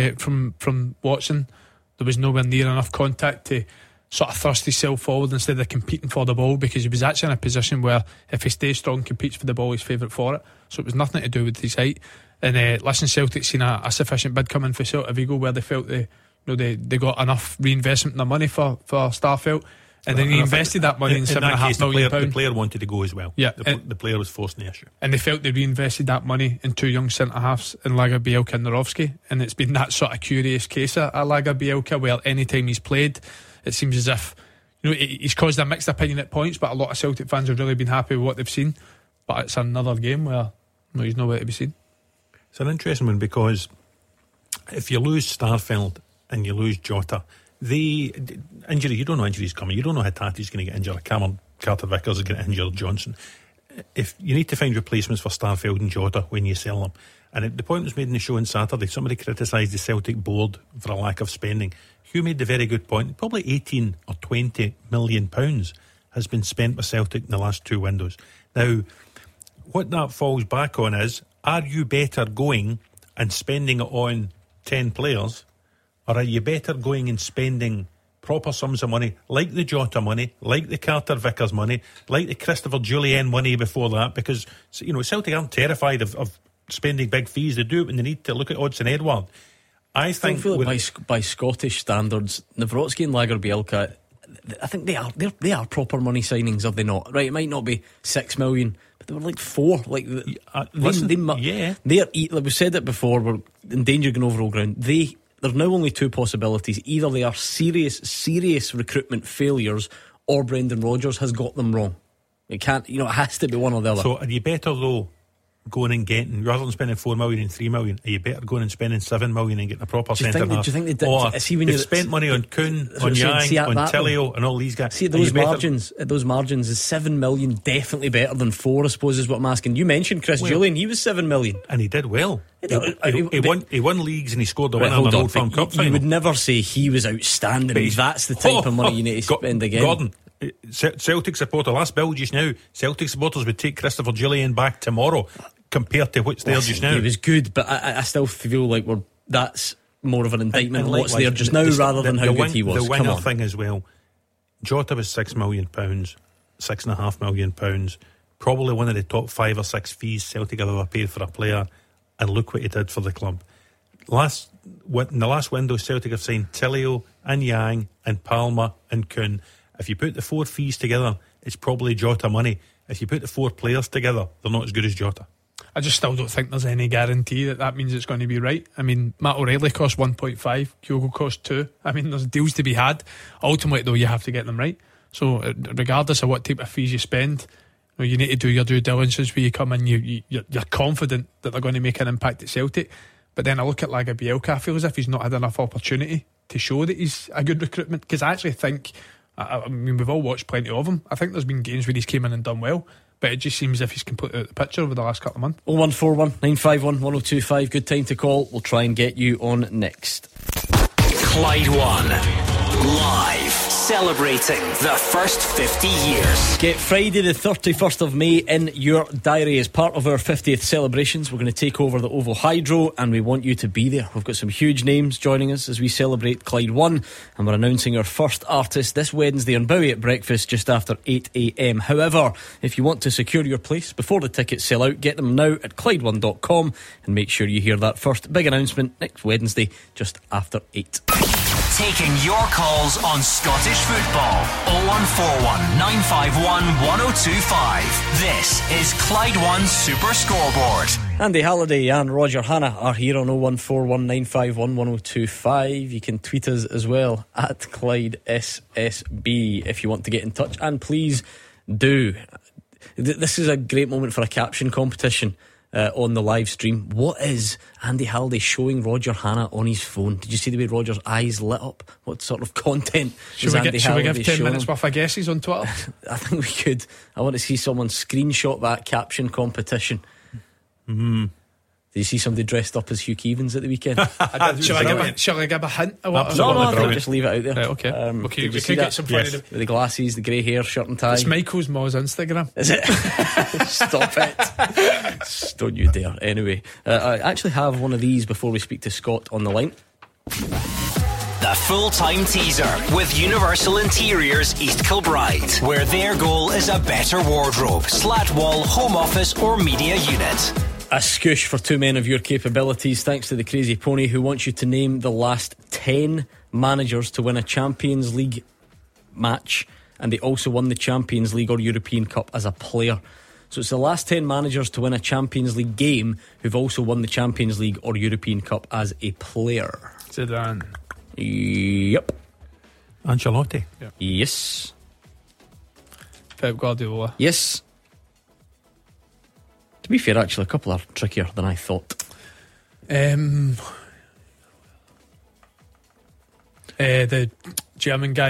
from Watson. There was nowhere near enough contact to sort of thrust himself forward instead of competing for the ball, because he was actually in a position where if he stays strong, competes for the ball, he's favourite for it. So it was nothing to do with his height. And listen, Celtic seen a sufficient bid come in for Celta Vigo where they felt they got enough reinvestment in their money for Starfelt, and then he invested that money in £7.5 million. The player wanted to go as well. Yeah, the player was forcing the issue, and they felt they reinvested that money in two young centre halves in Lager Bielka and Narovski. And it's been that sort of curious case at Lager Bielka where any time he's played, it seems as if, you know, he's caused a mixed opinion at points, but a lot of Celtic fans have really been happy with what they've seen. But it's another game where he's nowhere to be seen. It's an interesting one because if you lose Starfelt and you lose Jota, the injury, you don't know injuries coming. You don't know how Tati's going to get injured. Carter Vickers is going to injure Johnson. If you need to find replacements for Starfelt and Jota when you sell them. And the point was made in the show on Saturday. Somebody criticised the Celtic board for a lack of spending. Hugh made the very good point. Probably 18 or 20 million pounds has been spent by Celtic in the last two windows. Now, what that falls back on is, are you better going and spending it on 10 players, or are you better going and spending proper sums of money, like the Jota money, like the Carter Vickers money, like the Christopher Jullien money before that? Because, you know, Celtic aren't terrified of spending big fees. They do it when they need to. Look at Odsonne Edouard. I feel like by Scottish standards, Navrotski and Lager Bielka, I think they are proper money signings, are they not? Right, it might not be 6 million, but they were like 4. Like we've said it before, we're in danger of going over all ground. There's now only two possibilities. Either they are serious recruitment failures, or Brendan Rodgers has got them wrong. It can't, it has to be one or the other. So are you better though going and getting, rather than spending 4 million and 3 million, are you better going and spending 7 million and getting a proper centre half? Do you think they did? Or they've spent money on Kuhn, on Yang, on Tillio and all these guys. See, at those margins, is 7 million definitely better than 4, I suppose, is what I'm asking. You mentioned Chris Jullien, he was 7 million. And he did well. He won leagues and he scored the winner in the Old Firm Cup final. You would never say he was outstanding. That's the type of money you need to spend again. Gordon, Celtic supporter, last bill just now, Celtic supporters would take Christopher Jullien back tomorrow compared to what's there just now. He was good, but I still feel like more of an indictment And on what's likewise, there just now rather than how good he was. The Come winner on. thing as well. Jota was £6 million, £6.5 million. Probably one of the top 5 or 6 fees Celtic have ever paid for a player, and look what he did for the club. In the last window, Celtic have signed Tillio and Yang and Palmer and Kuhn. If you put the 4 fees together, it's probably Jota money. If you put the 4 players together, they're not as good as Jota. I just still don't think there's any guarantee that means it's going to be right. I mean, Matt O'Reilly cost 1.5, Kyogo cost 2. I mean, there's deals to be had. Ultimately, though, you have to get them right. So, regardless of what type of fees you spend, you need to do your due diligence where you come in. You're confident that they're going to make an impact at Celtic. But then I look at Laga Bielka, I feel as if he's not had enough opportunity to show that he's a good recruitment. Because I actually think, I mean, we've all watched plenty of him. I think there's been games where he's came in and done well, but it just seems as if he's completely out of the picture over the last couple of months. 0141 951 1025. Good time to call. We'll try and get you on next. Clyde One live, celebrating the first 50 years. Get Friday the 31st of May in your diary as part of our 50th celebrations. We're going to take over the OVO Hydro and we want you to be there. We've got some huge names joining us as we celebrate Clyde One, and we're announcing our first artist this Wednesday on Bowie at breakfast just after 8 a.m. However, if you want to secure your place before the tickets sell out, get them now at Clyde1.com and make sure you hear that first big announcement next Wednesday just after 8. Taking your calls on Scottish football. 0141 951 1025. This is Clyde One Super Scoreboard. Andy Halliday and Roger Hanna are here on 0141 951 1025. You can tweet us as well at Clyde SSB if you want to get in touch, and please do. This is a great moment for a caption competition on the live stream. What is Andy Halliday showing Roger Hanna on his phone? Did you see the way Roger's eyes lit up? What sort of content should we give 10 minutes worth of guesses on Twitter? I think we could. I want to see someone screenshot that caption competition. Did you see somebody dressed up as Hugh Keevins at the weekend? Shall I give a hint? No, I think just leave it out there. Right, okay. Okay, did we you see could that? get some funny. With the glasses, the grey hair, shirt and tie. It's Michael's Mo's Instagram. Is it? Stop it. Don't you dare. Anyway, I actually have one of these before we speak to Scott on the line. The full-time teaser with Universal Interiors East Kilbride, where their goal is a better wardrobe, slat wall, home office or media unit. A scoosh for 2 men of your capabilities, thanks to the Crazy Pony, who wants you to name the last 10 managers to win a Champions League match, and they also won the Champions League or European Cup as a player. So it's the last 10 managers to win a Champions League game who've also won the Champions League or European Cup as a player. Zidane. Yep. Ancelotti. Yep. Yes. Pep Guardiola. Yes. To be fair, actually, a couple are trickier than I thought. The German guy.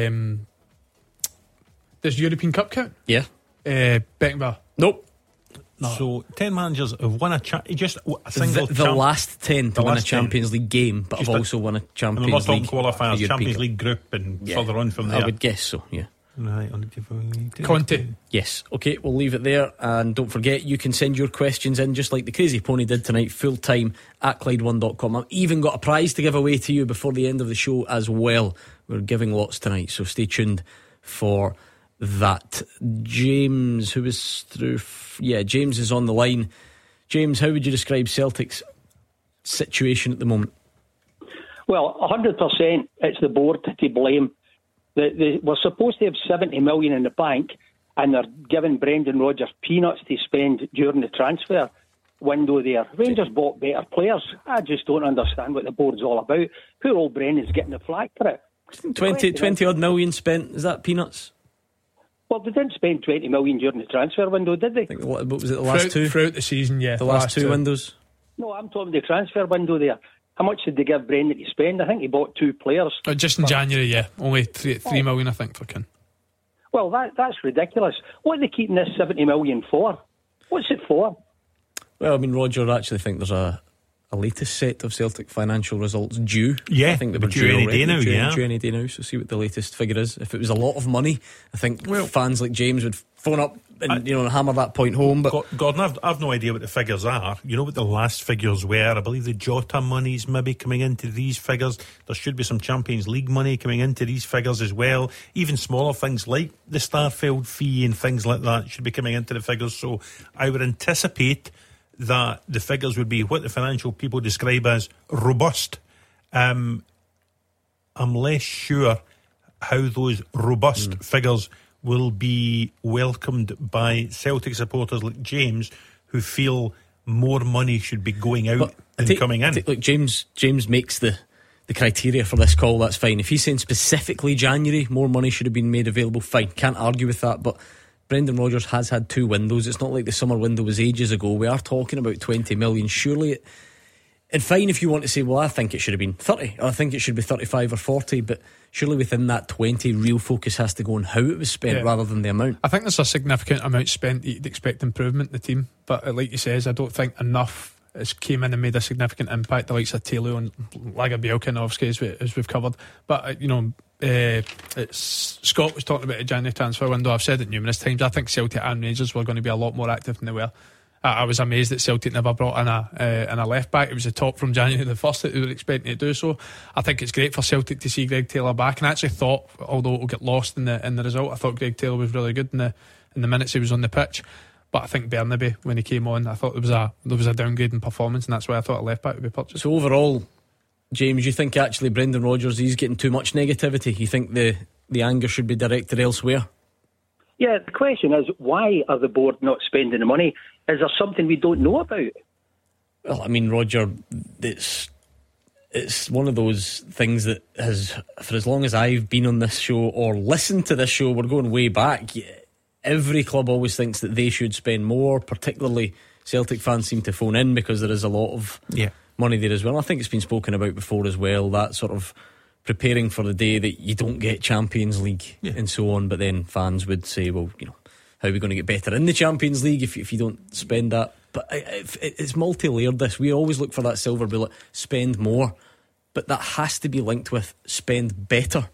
Does European Cup count? Yeah. Beckenbauer. Nope. No. So 10 managers have won just a single the last 10 to win a Champions League game, but have also won a Champions League. We're not talking qualifiers, Champions League group and further on from there. I would guess so, yeah. Right, Conte. Yes, okay, we'll leave it there. And don't forget, you can send your questions in just like the Crazy Pony did tonight, full time at Clyde1.com. I've even got a prize to give away to you before the end of the show as well. We're giving lots tonight, so stay tuned for that. James, who is through James is on the line. James, how would you describe Celtic's situation at the moment? Well, 100% it's the board to blame. They were supposed to have 70 million in the bank, and they're giving Brendan Rodgers peanuts to spend during the transfer window there. Rangers bought better players. I just don't understand what the board's all about. Poor old Brendan's getting the flag for it. 20 odd million spent. Is that peanuts? Well, they didn't spend 20 million during the transfer window, did they? What was it, the last two? Throughout the season, yeah. The last two windows? No, I'm talking the transfer window there. How much did they give Brendan to spend? I think he bought 2 players. Just in January, yeah. Only 3 million, I think, for Kuhn. Well, that's ridiculous. What are they keeping this 70 million for? What's it for? Well, I mean, Roger, I actually think there's a a latest set of Celtic financial results due. Yeah, I think they were due any already, day now. due any day now. So see what the latest figure is. If it was a lot of money, I think fans like James would phone up and hammer that point home. But Gordon, I've no idea what the figures are. You know what the last figures were? I believe the Jota money's maybe coming into these figures. There should be some Champions League money coming into these figures as well. Even smaller things like the Starfield fee and things like that should be coming into the figures. So I would anticipate that the figures would be what the financial people describe as robust. I'm less sure how those robust figures will be welcomed by Celtic supporters like James, who feel more money should be going out than coming in. Look, James makes the criteria for this call. That's fine. If he's saying specifically January more money should have been made available, fine, can't argue with that. But Brendan Rodgers has had 2 windows. It's not like the summer window was ages ago. We are talking about 20 million. Surely and fine if you want to say, well, I think it should have been 30 or I think it should be 35 or 40, but surely within that 20, real focus has to go on how it was spent rather than the amount. I think there's a significant amount spent that you'd expect improvement in the team, but like you says, I don't think enough has came in and made a significant impact. The likes of Taylor and Lagerbielke and Ovsky, as we've covered. But Scott was talking about a January transfer window. I've said it numerous times. I think Celtic and Rangers were going to be a lot more active than they were. I was amazed that Celtic never brought in a left back. It was the top from January the 1st that they were expecting to do so. I think it's great for Celtic to see Greg Taylor back, and I actually thought, although it will get lost in the result, I thought Greg Taylor was really good in the minutes he was on the pitch. But I think Bernabe, when he came on, I thought there was a downgrade in performance, and that's why I thought a left back would be purchased. So overall, James, you think actually Brendan Rodgers, he's getting too much negativity? You think the anger should be directed elsewhere? Yeah, the question is, why are the board not spending the money? Is there something we don't know about? Well, I mean, Roger, it's one of those things that has, for as long as I've been on this show or listened to this show, we're going way back, every club always thinks that they should spend more. Particularly Celtic fans seem to phone in because there is a lot of money there as well. I think it's been spoken about before as well, that sort of preparing for the day that you don't get Champions League and so on. But then fans would say, well, how are we going to get better in the Champions League if you don't spend that? But it's multi-layered, this. We always look for that silver bullet, spend more, but that has to be linked with spend better.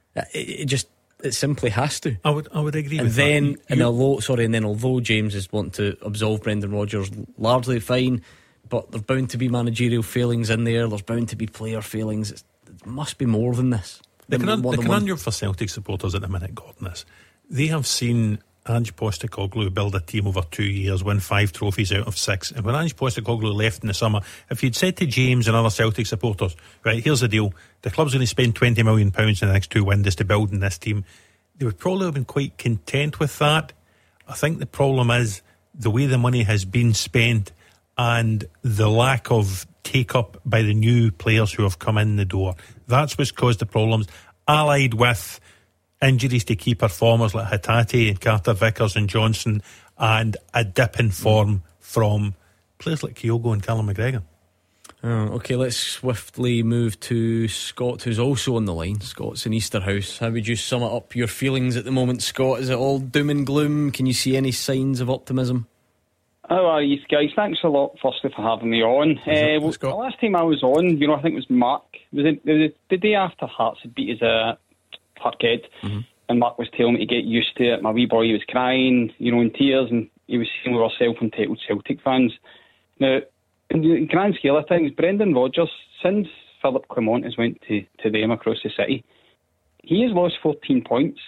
It simply has to. I would agree with that. And then although James is wanting to absolve Brendan Rodgers, largely fine, but there's bound to be managerial failings in there. There's bound to be player failings. It must be more than this. The conundrum for Celtic supporters at the minute, Gordon, is they have seen Ange Postecoglou build a team over 2 years, win 5 trophies out of 6. And when Ange Postecoglou left in the summer, if you'd said to James and other Celtic supporters, right, here's the deal, the club's going to spend £20 million in the next 2 windows to build in this team, they would probably have been quite content with that. I think the problem is the way the money has been spent and the lack of take-up by the new players who have come in the door. That's what's caused the problems, allied with injuries to key performers like Hatate and Carter Vickers and Johnson, and a dip in form from players like Kyogo and Callum McGregor. Okay, let's swiftly move to Scott, who's also on the line. Scott's in Easterhouse. How would you sum it up, your feelings at the moment, Scott? Is it all doom and gloom? Can you see any signs of optimism? How are you guys? Thanks a lot, firstly, for having me on. The last time I was on, I think it was Mark. It was the day after Hearts had beat us Parkhead, and Mark was telling me to get used to it. My wee boy was crying, in tears, and he was saying we were self-entitled Celtic fans. Now, in the grand scale of things, Brendan Rodgers, since Philip Clement has went to them across the city, he has lost 14 points.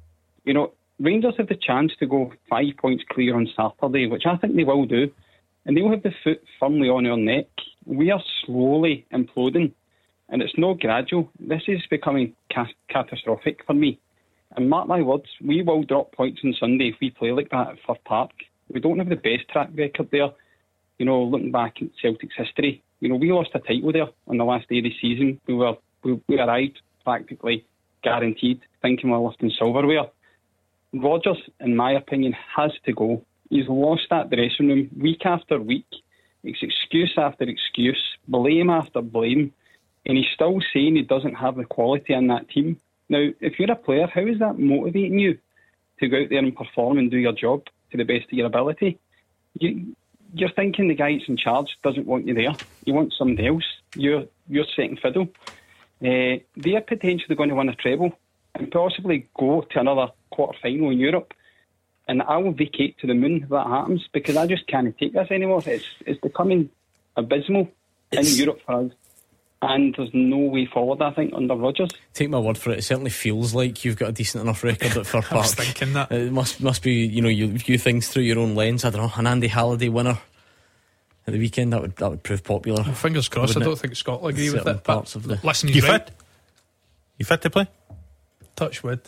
Rangers have the chance to go 5 points clear on Saturday, which I think they will do, and they'll have the foot firmly on our neck. We are slowly imploding. And it's not gradual. This is becoming catastrophic for me. And mark my words, we will drop points on Sunday if we play like that at Fir Park. We don't have the best track record there. Looking back at Celtic's history, we lost a title there on the last day of the season. We arrived practically guaranteed, thinking we were lifting silverware. Rodgers, in my opinion, has to go. He's lost that dressing room week after week. It's excuse after excuse, blame after blame. And he's still saying he doesn't have the quality in that team. Now, if you're a player, how is that motivating you to go out there and perform and do your job to the best of your ability? you're thinking the guy that's in charge doesn't want you there. You want somebody else. You're second fiddle. They're potentially going to win a treble and possibly go to another quarter final in Europe. And I will vacate to the moon if that happens, because I just can't take this anymore. It's becoming abysmal in Europe for us. And there's no way forward, I think, under Rodgers. Take my word for it. It certainly feels like you've got a decent enough record at Fir Park. I was thinking that. It must be, you view things through your own lens. I don't know, an Andy Halliday winner at the weekend, that would prove popular. Well, fingers crossed. I don't think Scott will agree with it. Parts of the listen, he's right. You fit to play? Touch wood.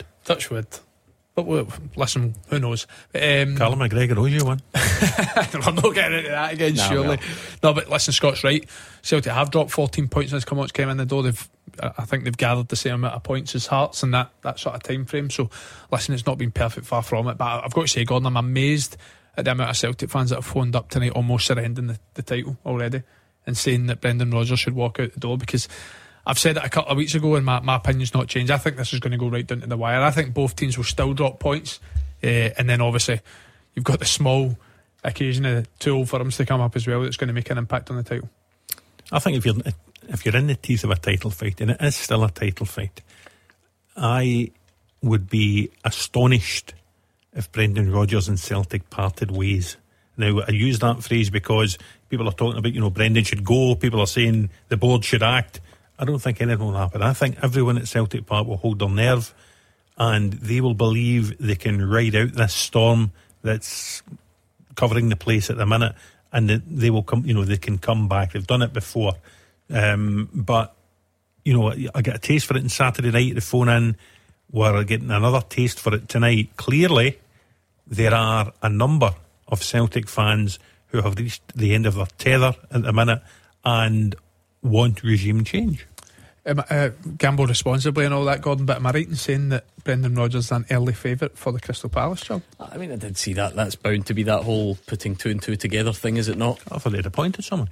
But listen, who knows? Callum McGregor owes you one. I'm not getting into that again, surely. No, but listen, Scott's right. Celtic have dropped 14 points since Comots came in the door. I think they've gathered the same amount of points as Hearts in that sort of time frame. So, listen, it's not been perfect, far from it. But I've got to say, Gordon, I'm amazed at the amount of Celtic fans that have phoned up tonight almost surrendering the title already and saying that Brendan Rodgers should walk out the door, because I've said it a couple of weeks ago and my opinion's not changed. I think this is going to go right down to the wire. I think both teams will still drop points, and then obviously you've got the small occasion of 2-0 firms to come up as well that's going to make an impact on the title. I think if you're in the teeth of a title fight, and it is still a title fight, I would be astonished if Brendan Rodgers and Celtic parted ways. Now, I use that phrase because people are talking about, Brendan should go, people are saying the board should act. I don't think anything will happen. I think everyone at Celtic Park will hold their nerve, and they will believe they can ride out this storm that's covering the place at the minute, and that they will come. They can come back. They've done it before, but I get a taste for it on Saturday night. The phone in, we're getting another taste for it tonight. Clearly, there are a number of Celtic fans who have reached the end of their tether at the minute and want regime change. Gamble responsibly and all that, Gordon, but am I right in saying that Brendan Rodgers is an early favourite for the Crystal Palace job? I mean, I did see that. That's bound to be that whole putting 2 and 2 together thing, is it not? I thought they'd appointed someone.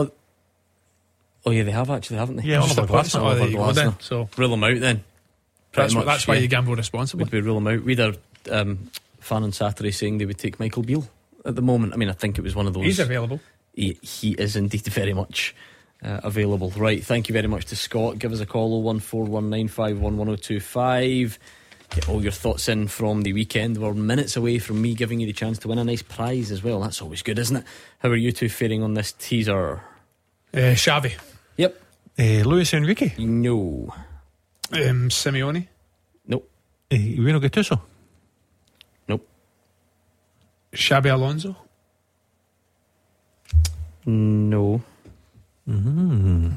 Oh yeah, they have actually, haven't they? Yeah, Oliver Glasner. So rule them out then. That's why you gamble responsibly. Would we rule them out? We had a fan on Saturday saying they would take Michael Beale at the moment. I mean, I think it was one of those. He's available. He is indeed very much available. Right, thank you very much to Scott. Give us a call 01419511025. Get all your thoughts in from the weekend. We're minutes away from me giving you the chance to win a nice prize as well. That's always good, isn't it? How are you two faring on this teaser? Xavi. Yep. Luis Enrique? No. Simeone? Nope. Reno Gattuso? Nope. Xabi Alonso? No. Mm-hmm.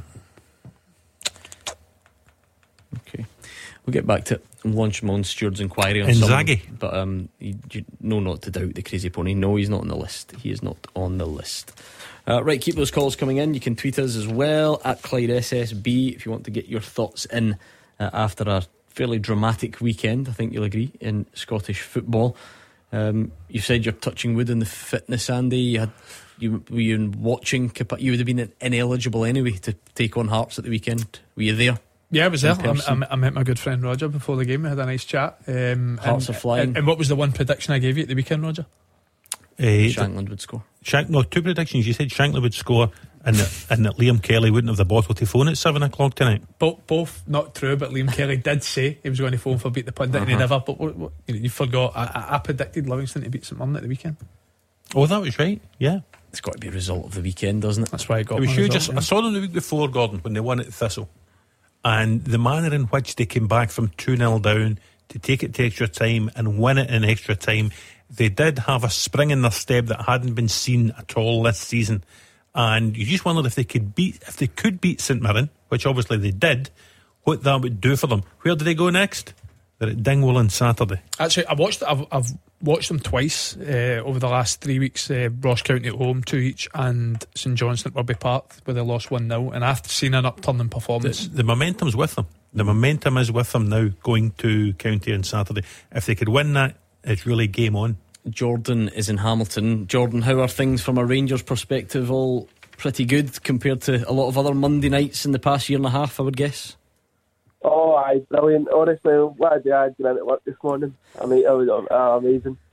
Okay, we'll get back to it. I'm launching my own steward's inquiry on Inzaghi, but you know not to doubt the crazy pony. No, he's not on the list. He is not on the list. Right, keep those calls coming in. You can tweet us as well at Clyde SSB if you want to get your thoughts in after a fairly dramatic weekend. I think you'll agree in Scottish football. You said you're touching wood in the fitness, Andy. Were you watching? You would have been ineligible anyway to take on Hearts at the weekend. Were you there? Yeah, I was there. I met my good friend Roger before the game. We had a nice chat. Hearts are flying. And what was the one prediction I gave you at the weekend, Roger? Shankland would score. No, two predictions. You said Shankland would score and that Liam Kelly wouldn't have the bottle to phone at 7 o'clock tonight. Both not true, but Liam Kelly did say he was going to phone for Beat the Pundit and he never. But you forgot. I predicted Livingston to beat St Mirren at the weekend. Oh, that was right. Yeah. It's got to be a result of the weekend, doesn't it? That's why I got it. Was huge. Result, I saw them the week before, Gordon, when they won at Thistle. And the manner in which they came back from 2-0 down to take it to extra time and win it in extra time, they did have a spring in their step that hadn't been seen at all this season. And you just wondered if they could beat St Mirren, which obviously they did, what that would do for them. Where do they go next? They're at Dingwall on Saturday. Actually, I've watched them twice over the last 3 weeks. Ross County at home, 2 each, and St Johnstone at Rugby Park, where they lost 1-0. And I've seen an upturn in performance. The momentum's with them. The momentum is with them now, going to County on Saturday. If they could win that, it's really game on. Jordan is in Hamilton. Jordan, how are things from a Rangers perspective? All pretty good compared to a lot of other Monday nights in the past year and a half, I would guess. Oh, aye, brilliant. Honestly, what a day I had to get into work this morning. I mean, it was amazing.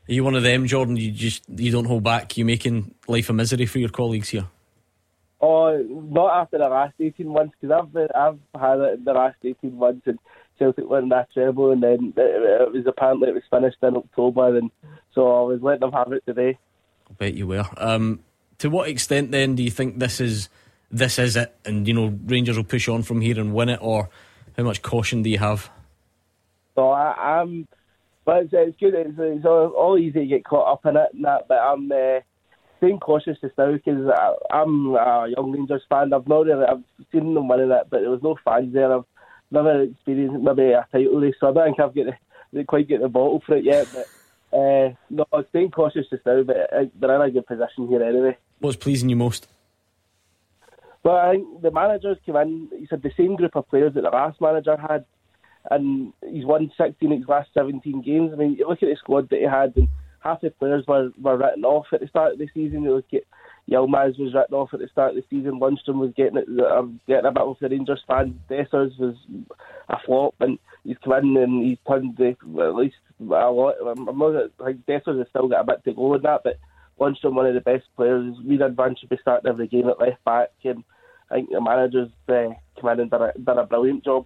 Are you one of them, Jordan? You don't hold back. You making life a misery for your colleagues here? Oh, not after the last 18 months, because I've had it in the last 18 months, and Celtic won that treble, and then it was apparently it was finished in October, and so I was letting them have it today. I bet you were. To what extent then do you think this is it, and Rangers will push on from here and win it, or how much caution do you have? So but it's good. It's all easy to get caught up in it and that, but I'm staying cautious just now because I'm a young Rangers fan. I've seen them winning it, but there was no fans there. I've never experienced maybe a title race, so I don't think I've quite get the bottle for it yet. But no, I'm staying cautious just now, but they're in a good position here anyway. What's pleasing you most? Well, I think the manager's come in. He's had the same group of players that the last manager had, and he's won 16 of his last 17 games. I mean, you look at the squad that he had, and half the players were written off at the start of the season. You look at Yilmaz was written off at the start of the season. Lundstrom was getting a bit with the Rangers fans. Dessers was a flop, and he's come in and he's turned at least a lot. I think Dessers has still got a bit to go in that, but Lundstrom, one of the best players. Reed Van should be starting every game at left back, and I think the manager's come in and done a brilliant job.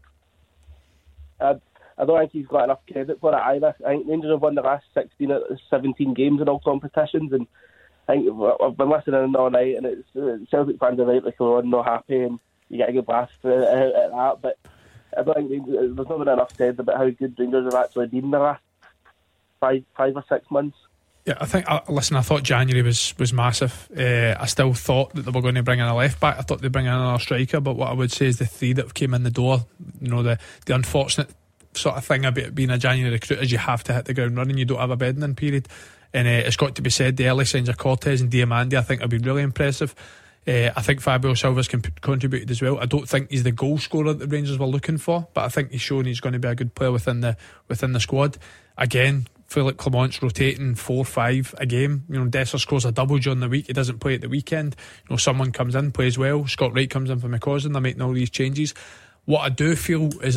I don't think he's got enough credit for it either. I think Rangers have won the last 16 out of 17 games in all competitions, and I think I've been listening all night, and it's Celtic fans are rightly not happy, and you get a good laugh at that. But I don't think there's not been enough said about how good Rangers have actually been the last five or 6 months. Yeah, I think. Listen, I thought January was massive. I still thought that they were going to bring in a left back. I thought they'd bring in another striker. But what I would say is the three that came in the door, the unfortunate sort of thing about being a January recruit is you have to hit the ground running. You don't have a bedding in period, and it's got to be said the early signs of Cortez and Diamandi I think have been really impressive. I think Fabio Silva's contributed as well. I don't think he's the goal scorer that the Rangers were looking for, but I think he's shown he's going to be a good player within the squad. Again, Philip Clement's rotating 4-5 a game. Dessers scores a double during the week. He doesn't play at the weekend. Someone comes in, plays well. Scott Wright comes in for McCausland. They're making all these changes. What I do feel is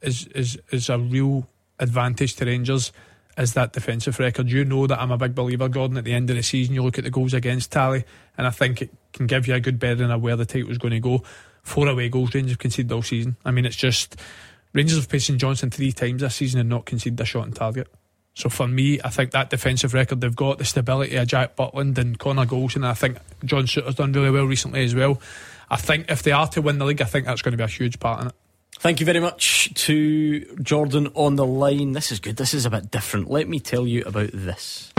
a real advantage to Rangers is that defensive record. You know that I'm a big believer, Gordon. At the end of the season, you look at the goals against tally, and I think it can give you a good bearing of where the title is going to go. 4 away goals Rangers have conceded all season. I mean, it's just Rangers have played St Johnstone 3 times this season and not conceded a shot on target. So for me, I think that defensive record they've got, the stability of Jack Butland and Connor Golson, and I think John Souttar's done really well recently as well. I think if they are to win the league, I think that's going to be a huge part in it. Thank you very much to Jordan on the line. This is good. This is a bit different. Let me tell you about this.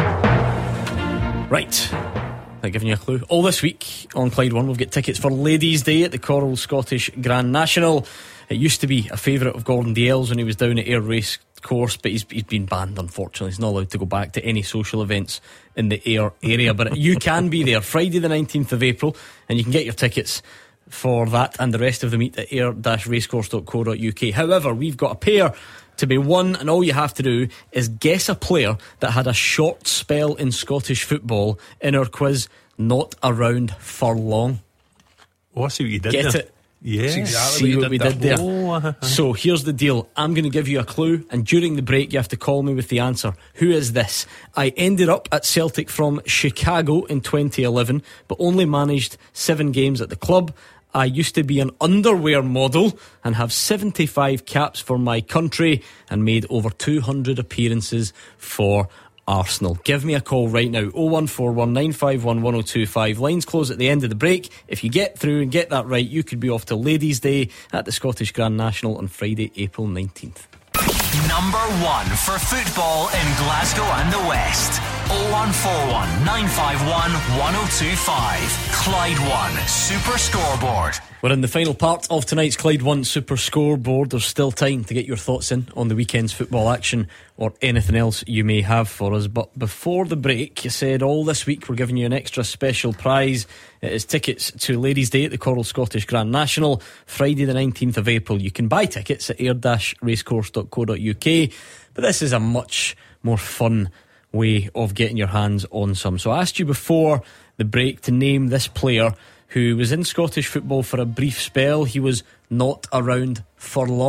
Right, I'm giving you a clue. All this week on Clyde One, we've got tickets for Ladies' Day at the Coral Scottish Grand National. It used to be a favourite of Gordon Dalziel's when he was down at Ayr Race Course, but he's been banned, unfortunately. He's not allowed to go back to any social events in the Ayr area, but you can be there Friday the 19th of April, and you can get your tickets for that and the rest of the meet at ayr-racecourse.co.uk. However, we've got a pair to be won, and all you have to do is guess a player that had a short spell in Scottish football in our quiz, Not Around for Long. Oh, I see what you did Get there. it? Yeah, See what we did there. Oh. So here's the deal. I'm going to give you a clue, and during the break you have to call me with the answer. Who is this? I ended up at Celtic from Chicago in 2011, but only managed 7 games at the club. I used to be an underwear model and have 75 caps for my country and made over 200 appearances for Arsenal. Give me a call right now, 01419511025. Lines close at the end of the break. If you get through and get that right, you could be off to Ladies' Day at the Scottish Grand National on Friday, April 19th. Number 1 for football in Glasgow and the West. 0141 951 1025. Clyde One Super Scoreboard. We're in the final part of tonight's Clyde One Super Scoreboard. There's still time to get your thoughts in on the weekend's football action or anything else you may have for us. But before the break, you said all this week we're giving you an extra special prize. It is tickets to Ladies' Day at the Coral Scottish Grand National, Friday the 19th of April. You can buy tickets at ayr-racecourse.co.uk, but this is a much more fun way of getting your hands on some. So I asked you before the break to name this player who was in Scottish football for a brief spell. He was not around for long.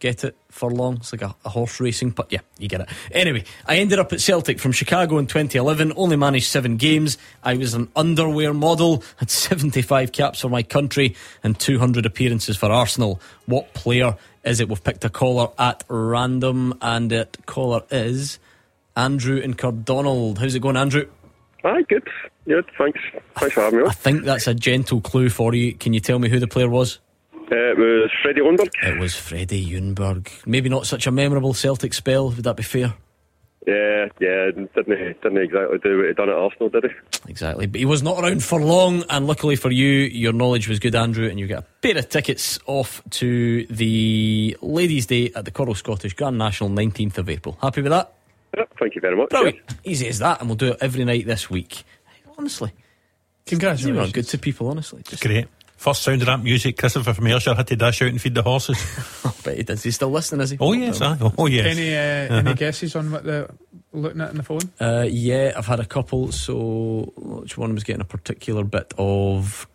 Get it? Furlong. It's like a horse racing, but yeah, you get it. Anyway, I ended up at Celtic from Chicago in 2011. Only managed 7 games. I was an underwear model, had 75 caps for my country and 200 appearances for Arsenal. What player is it? We've picked a caller at random, and it caller is Andrew in Cardonald. How's it going, Andrew? Aye, good. Thanks for having me on. I think that's a gentle clue for you. Can you tell me who the player was? It was Freddie Ljungberg. It was Freddie Ljungberg. Maybe not such a memorable Celtic spell, would that be fair? Yeah, didn't exactly do what he done at Arsenal, did he? Exactly, but he was not around for long, and luckily for you, your knowledge was good, Andrew, and you get a pair of tickets off to the Ladies' Day at the Coral Scottish Grand National, 19th of April. Happy with that? Yep, thank you very much. Brilliant. Easy as that, and we'll do it every night this week. Honestly, congratulations. You're good to people, honestly. Great. First sound of that music, Christopher from Ayrshire had to dash out and feed the horses. I bet he does. He's still listening, is he? Oh yes, oh yes. Any guesses on what they're looking at on the phone? Yeah, I've had a couple. So which one was getting a particular bit of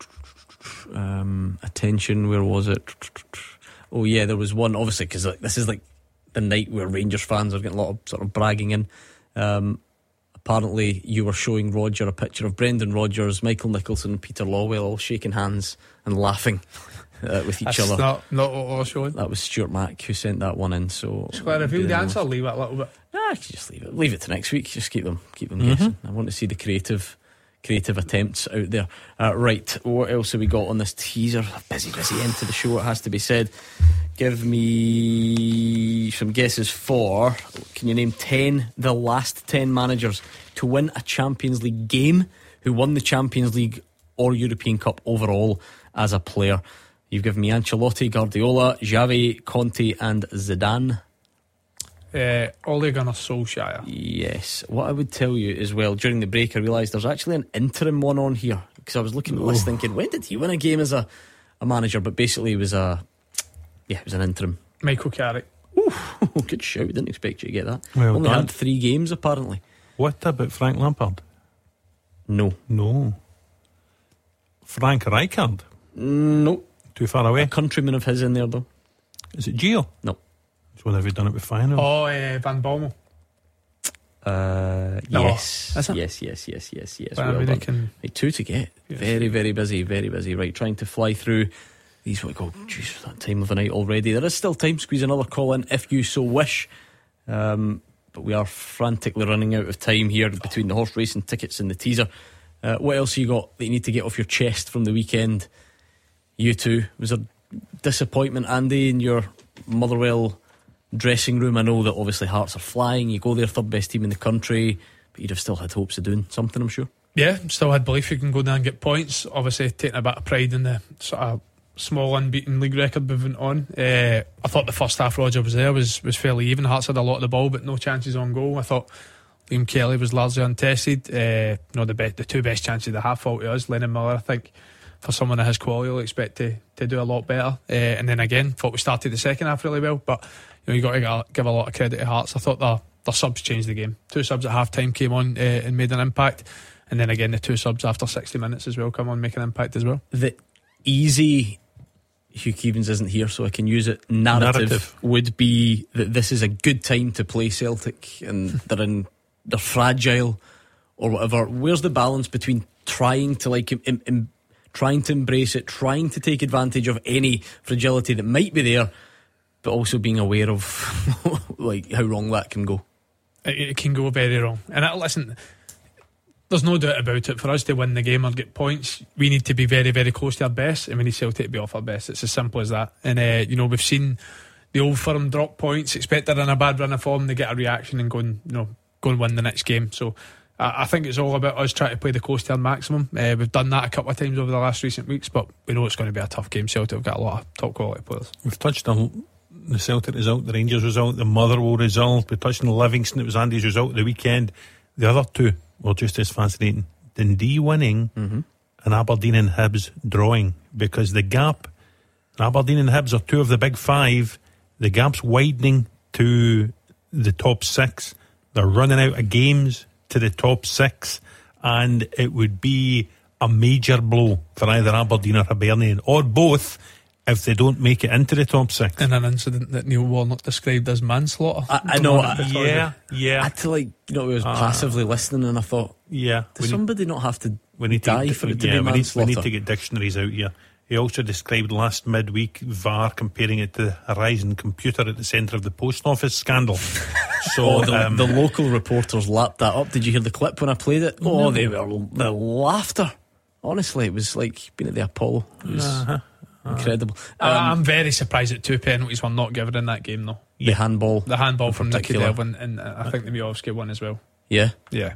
attention? Where was it? Oh yeah, there was one, obviously, because this is like the night where Rangers fans are getting a lot of sort of bragging in. Apparently you were showing Roger a picture of Brendan Rodgers, Michael Nicholson and Peter Lawwell all shaking hands and laughing with each other. That's not what I was showing. That was Stuart Mack who sent that one in. So just got to reveal the answer, leave it a little bit. Nah, just leave it to next week. Just keep them guessing. I want to see the creative attempts out there. Right, what else have we got on this teaser? Busy end to the show, it has to be said. Give me some guesses for, can you name the last 10 managers to win a Champions League game who won the Champions League or European Cup overall as a player? You've given me Ancelotti, Guardiola, Xavi, Conte and Zidane. Ole Gunnar Solskjaer. Yes. What I would tell you as well, during the break I realised there's actually an interim one on here, because I was looking at the list thinking, when did he win a game as a manager? But basically it was an interim. Michael Carrick. Good shout. Didn't expect you to get that. Well Only done. had 3 games apparently. What about Frank Lampard? No. Frank Rijkaard? No. Too far away? A countryman of his in there though. Is it Gio? No. So when have you done it with Feyenoord? Van Bommel. Yes. Is it? Yes. Well, Well they done. Right, 2 to get. Yes. Very busy. Right, trying to fly through these. What go? Jeez, that time of the night already. There is still time. Squeeze another call in if you so wish. But we are frantically running out of time here between the horse racing tickets and the teaser. What else you got that you need to get off your chest from the weekend? You two. Was there disappointment, Andy, in your Motherwell dressing room? I know that obviously Hearts are flying. You go there, third best team in the country, but you'd have still had hopes of doing something, I'm sure. Yeah, still had belief you can go down and get points. Obviously taking a bit of pride in the sort of small unbeaten league record moving on. I thought the first half Roger was there was fairly even. Hearts had a lot of the ball but no chances on goal. I thought Liam Kelly was largely untested. The 2 best chances of the half fall to us. Lennon Miller, I think for someone of his quality you'll expect to do a lot better. And then again, thought we started the second half really well, but you got to give a lot of credit to Hearts. I thought their subs changed the game. 2 subs at half time came on and made an impact, and then again the 2 subs after 60 minutes as well come on, make an impact as well. The easy Hugh Keevins isn't here, so I can use it. Narrative would be that this is a good time to play Celtic and they're fragile or whatever. Where's the balance between trying to trying to embrace it, trying to take advantage of any fragility that might be there, but also being aware of like how wrong that can go? It can go very wrong. And listen, there's no doubt about it. For us to win the game or get points, we need to be very, very close to our best, and we need Celtic to be off our best. It's as simple as that. And we've seen the Old Firm drop points, expect they're in a bad run of form, they get a reaction and go and win the next game. So I think it's all about us trying to play the close to our maximum. We've done that a couple of times over the last recent weeks, but we know it's going to be a tough game. Celtic have got a lot of top quality players. We've touched on the Celtic result, the Rangers result, the Motherwell result. We touched on Livingston, it was Andy's result of the weekend. The other 2 were just as fascinating. Dundee winning and Aberdeen and Hibs drawing, because the gap, Aberdeen and Hibs are 2 of the big 5. The gap's widening to the top 6. They're running out of games to the top 6, and it would be a major blow for either Aberdeen or Hibernian or both if they don't make it into the top 6. In an incident that Neil Warnock described as manslaughter. I know. Yeah. I had to, I was passively listening, and I thought, yeah, does somebody not have to we need die to, for it to yeah, be we manslaughter? need to get dictionaries out here. He also described last midweek VAR comparing it to the Horizon computer at the centre of the post office scandal. So the local reporters lapped that up. Did you hear the clip when I played it? Oh, the laughter. Honestly, it was like being at the Apollo. It was incredible. I'm very surprised that 2 penalties were not given in that game, though. The handball from Nicky Devlin, and I think the Miovski one as well. Yeah.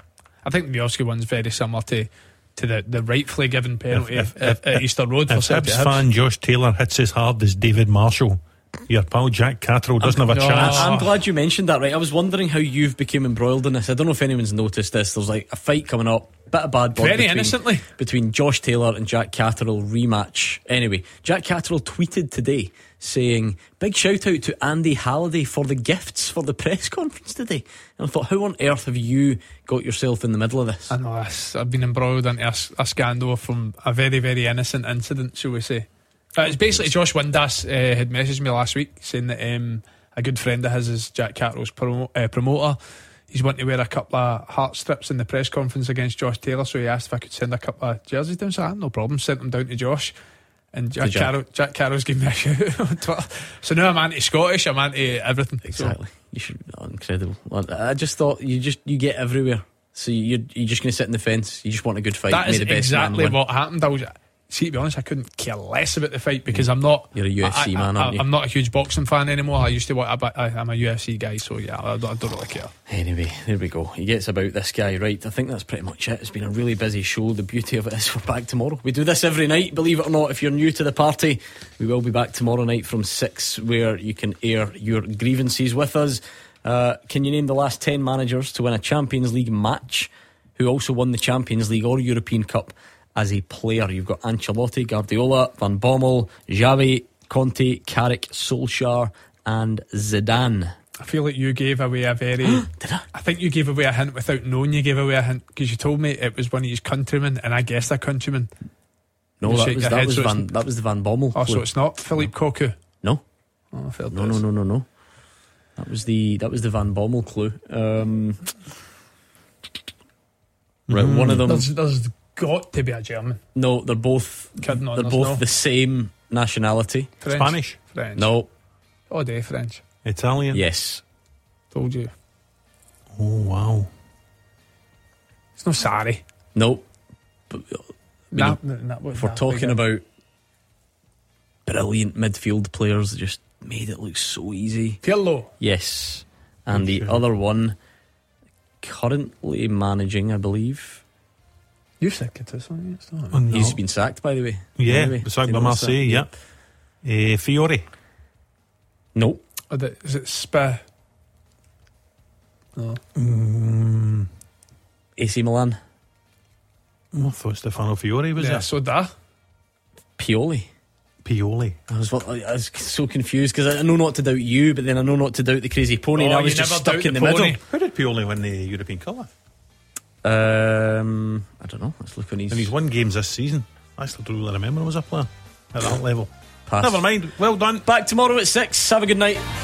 I think the Miovski one's very similar to the rightfully given penalty at Easter Road for Hibs fan Josh Taylor hits as hard as David Marshall, your pal Jack Catterall doesn't have a chance. I'm glad you mentioned that. Right, I was wondering how you've become embroiled in this. I don't know if anyone's noticed this. There's like a fight coming up, bit of bad blood innocently between Josh Taylor and Jack Catterall rematch. Anyway, Jack Catterall tweeted today saying, big shout out to Andy Halliday for the gifts for the press conference today. And I thought, how on earth have you got yourself in the middle of this? I know, I've been embroiled into a scandal from a very, very innocent incident, shall we say. It's basically Josh Windass had messaged me last week saying that a good friend of his is Jack Catterall's promoter. He's wanting to wear a couple of heart strips in the press conference against Josh Taylor, so he asked if I could send a couple of jerseys down. So I had no problem, sent them down to Josh. And Jack Carroll's giving me a shout on Twitter. So now I'm anti-Scottish, I'm anti everything. Exactly. You should. Incredible. I just thought you get everywhere. So you're just going to sit in the fence. You just want a good fight. That is the best exactly man win. what happened. See, to be honest, I couldn't care less about the fight because I'm not. You're a UFC man, aren't you? I'm not a huge boxing fan anymore. I used to watch. I'm a UFC guy, so yeah, I don't really care. Anyway, there we go. He gets about this guy, right? I think that's pretty much it. It's been a really busy show. The beauty of it is we're back tomorrow. We do this every night, believe it or not. If you're new to the party, we will be back tomorrow night from 6, where you can air your grievances with us. Can you name the last 10 managers to win a Champions League match who also won the Champions League or European Cup as a player? You've got Ancelotti, Guardiola, Van Bommel, Xavi, Conte, Carrick, Solskjaer and Zidane. I feel like you gave away a very Did I? I think you gave away a hint without knowing you gave away a hint, because you told me it was one of his countrymen and I guessed a countryman. No, that was the Van Bommel. Oh, clue. so it's not Philippe Cocu? No. Oh, fair No. That was the Van Bommel clue. Right, one of them. There's got to be a German. No, they're both. They're both the same nationality. French. Spanish? French. No. Oh, day French. Italian? Yes. Told you. Oh, wow. It's no Sarri. No. But, if we're talking about brilliant midfield players that just made it look so easy. Pirlo. Yes. And the other one, currently managing, I believe. You said Gattuso, Oh, no. He's been sacked, by the way. Yeah, Anyway, sacked by Marseille, yeah. Fiore. No. Is it Spa? No. AC Milan. I thought Stefano Fiore was Yeah, it. so da. Pioli. I was so confused because I know not to doubt you, but then I know not to doubt the crazy pony, and I was just stuck in the middle. How did Pioli win the European Cup? I don't know. Let's look on his. And he's won games this season. I still don't really remember him as a player at that level. Pass. Never mind. Well done. Back tomorrow at 6. Have a good night.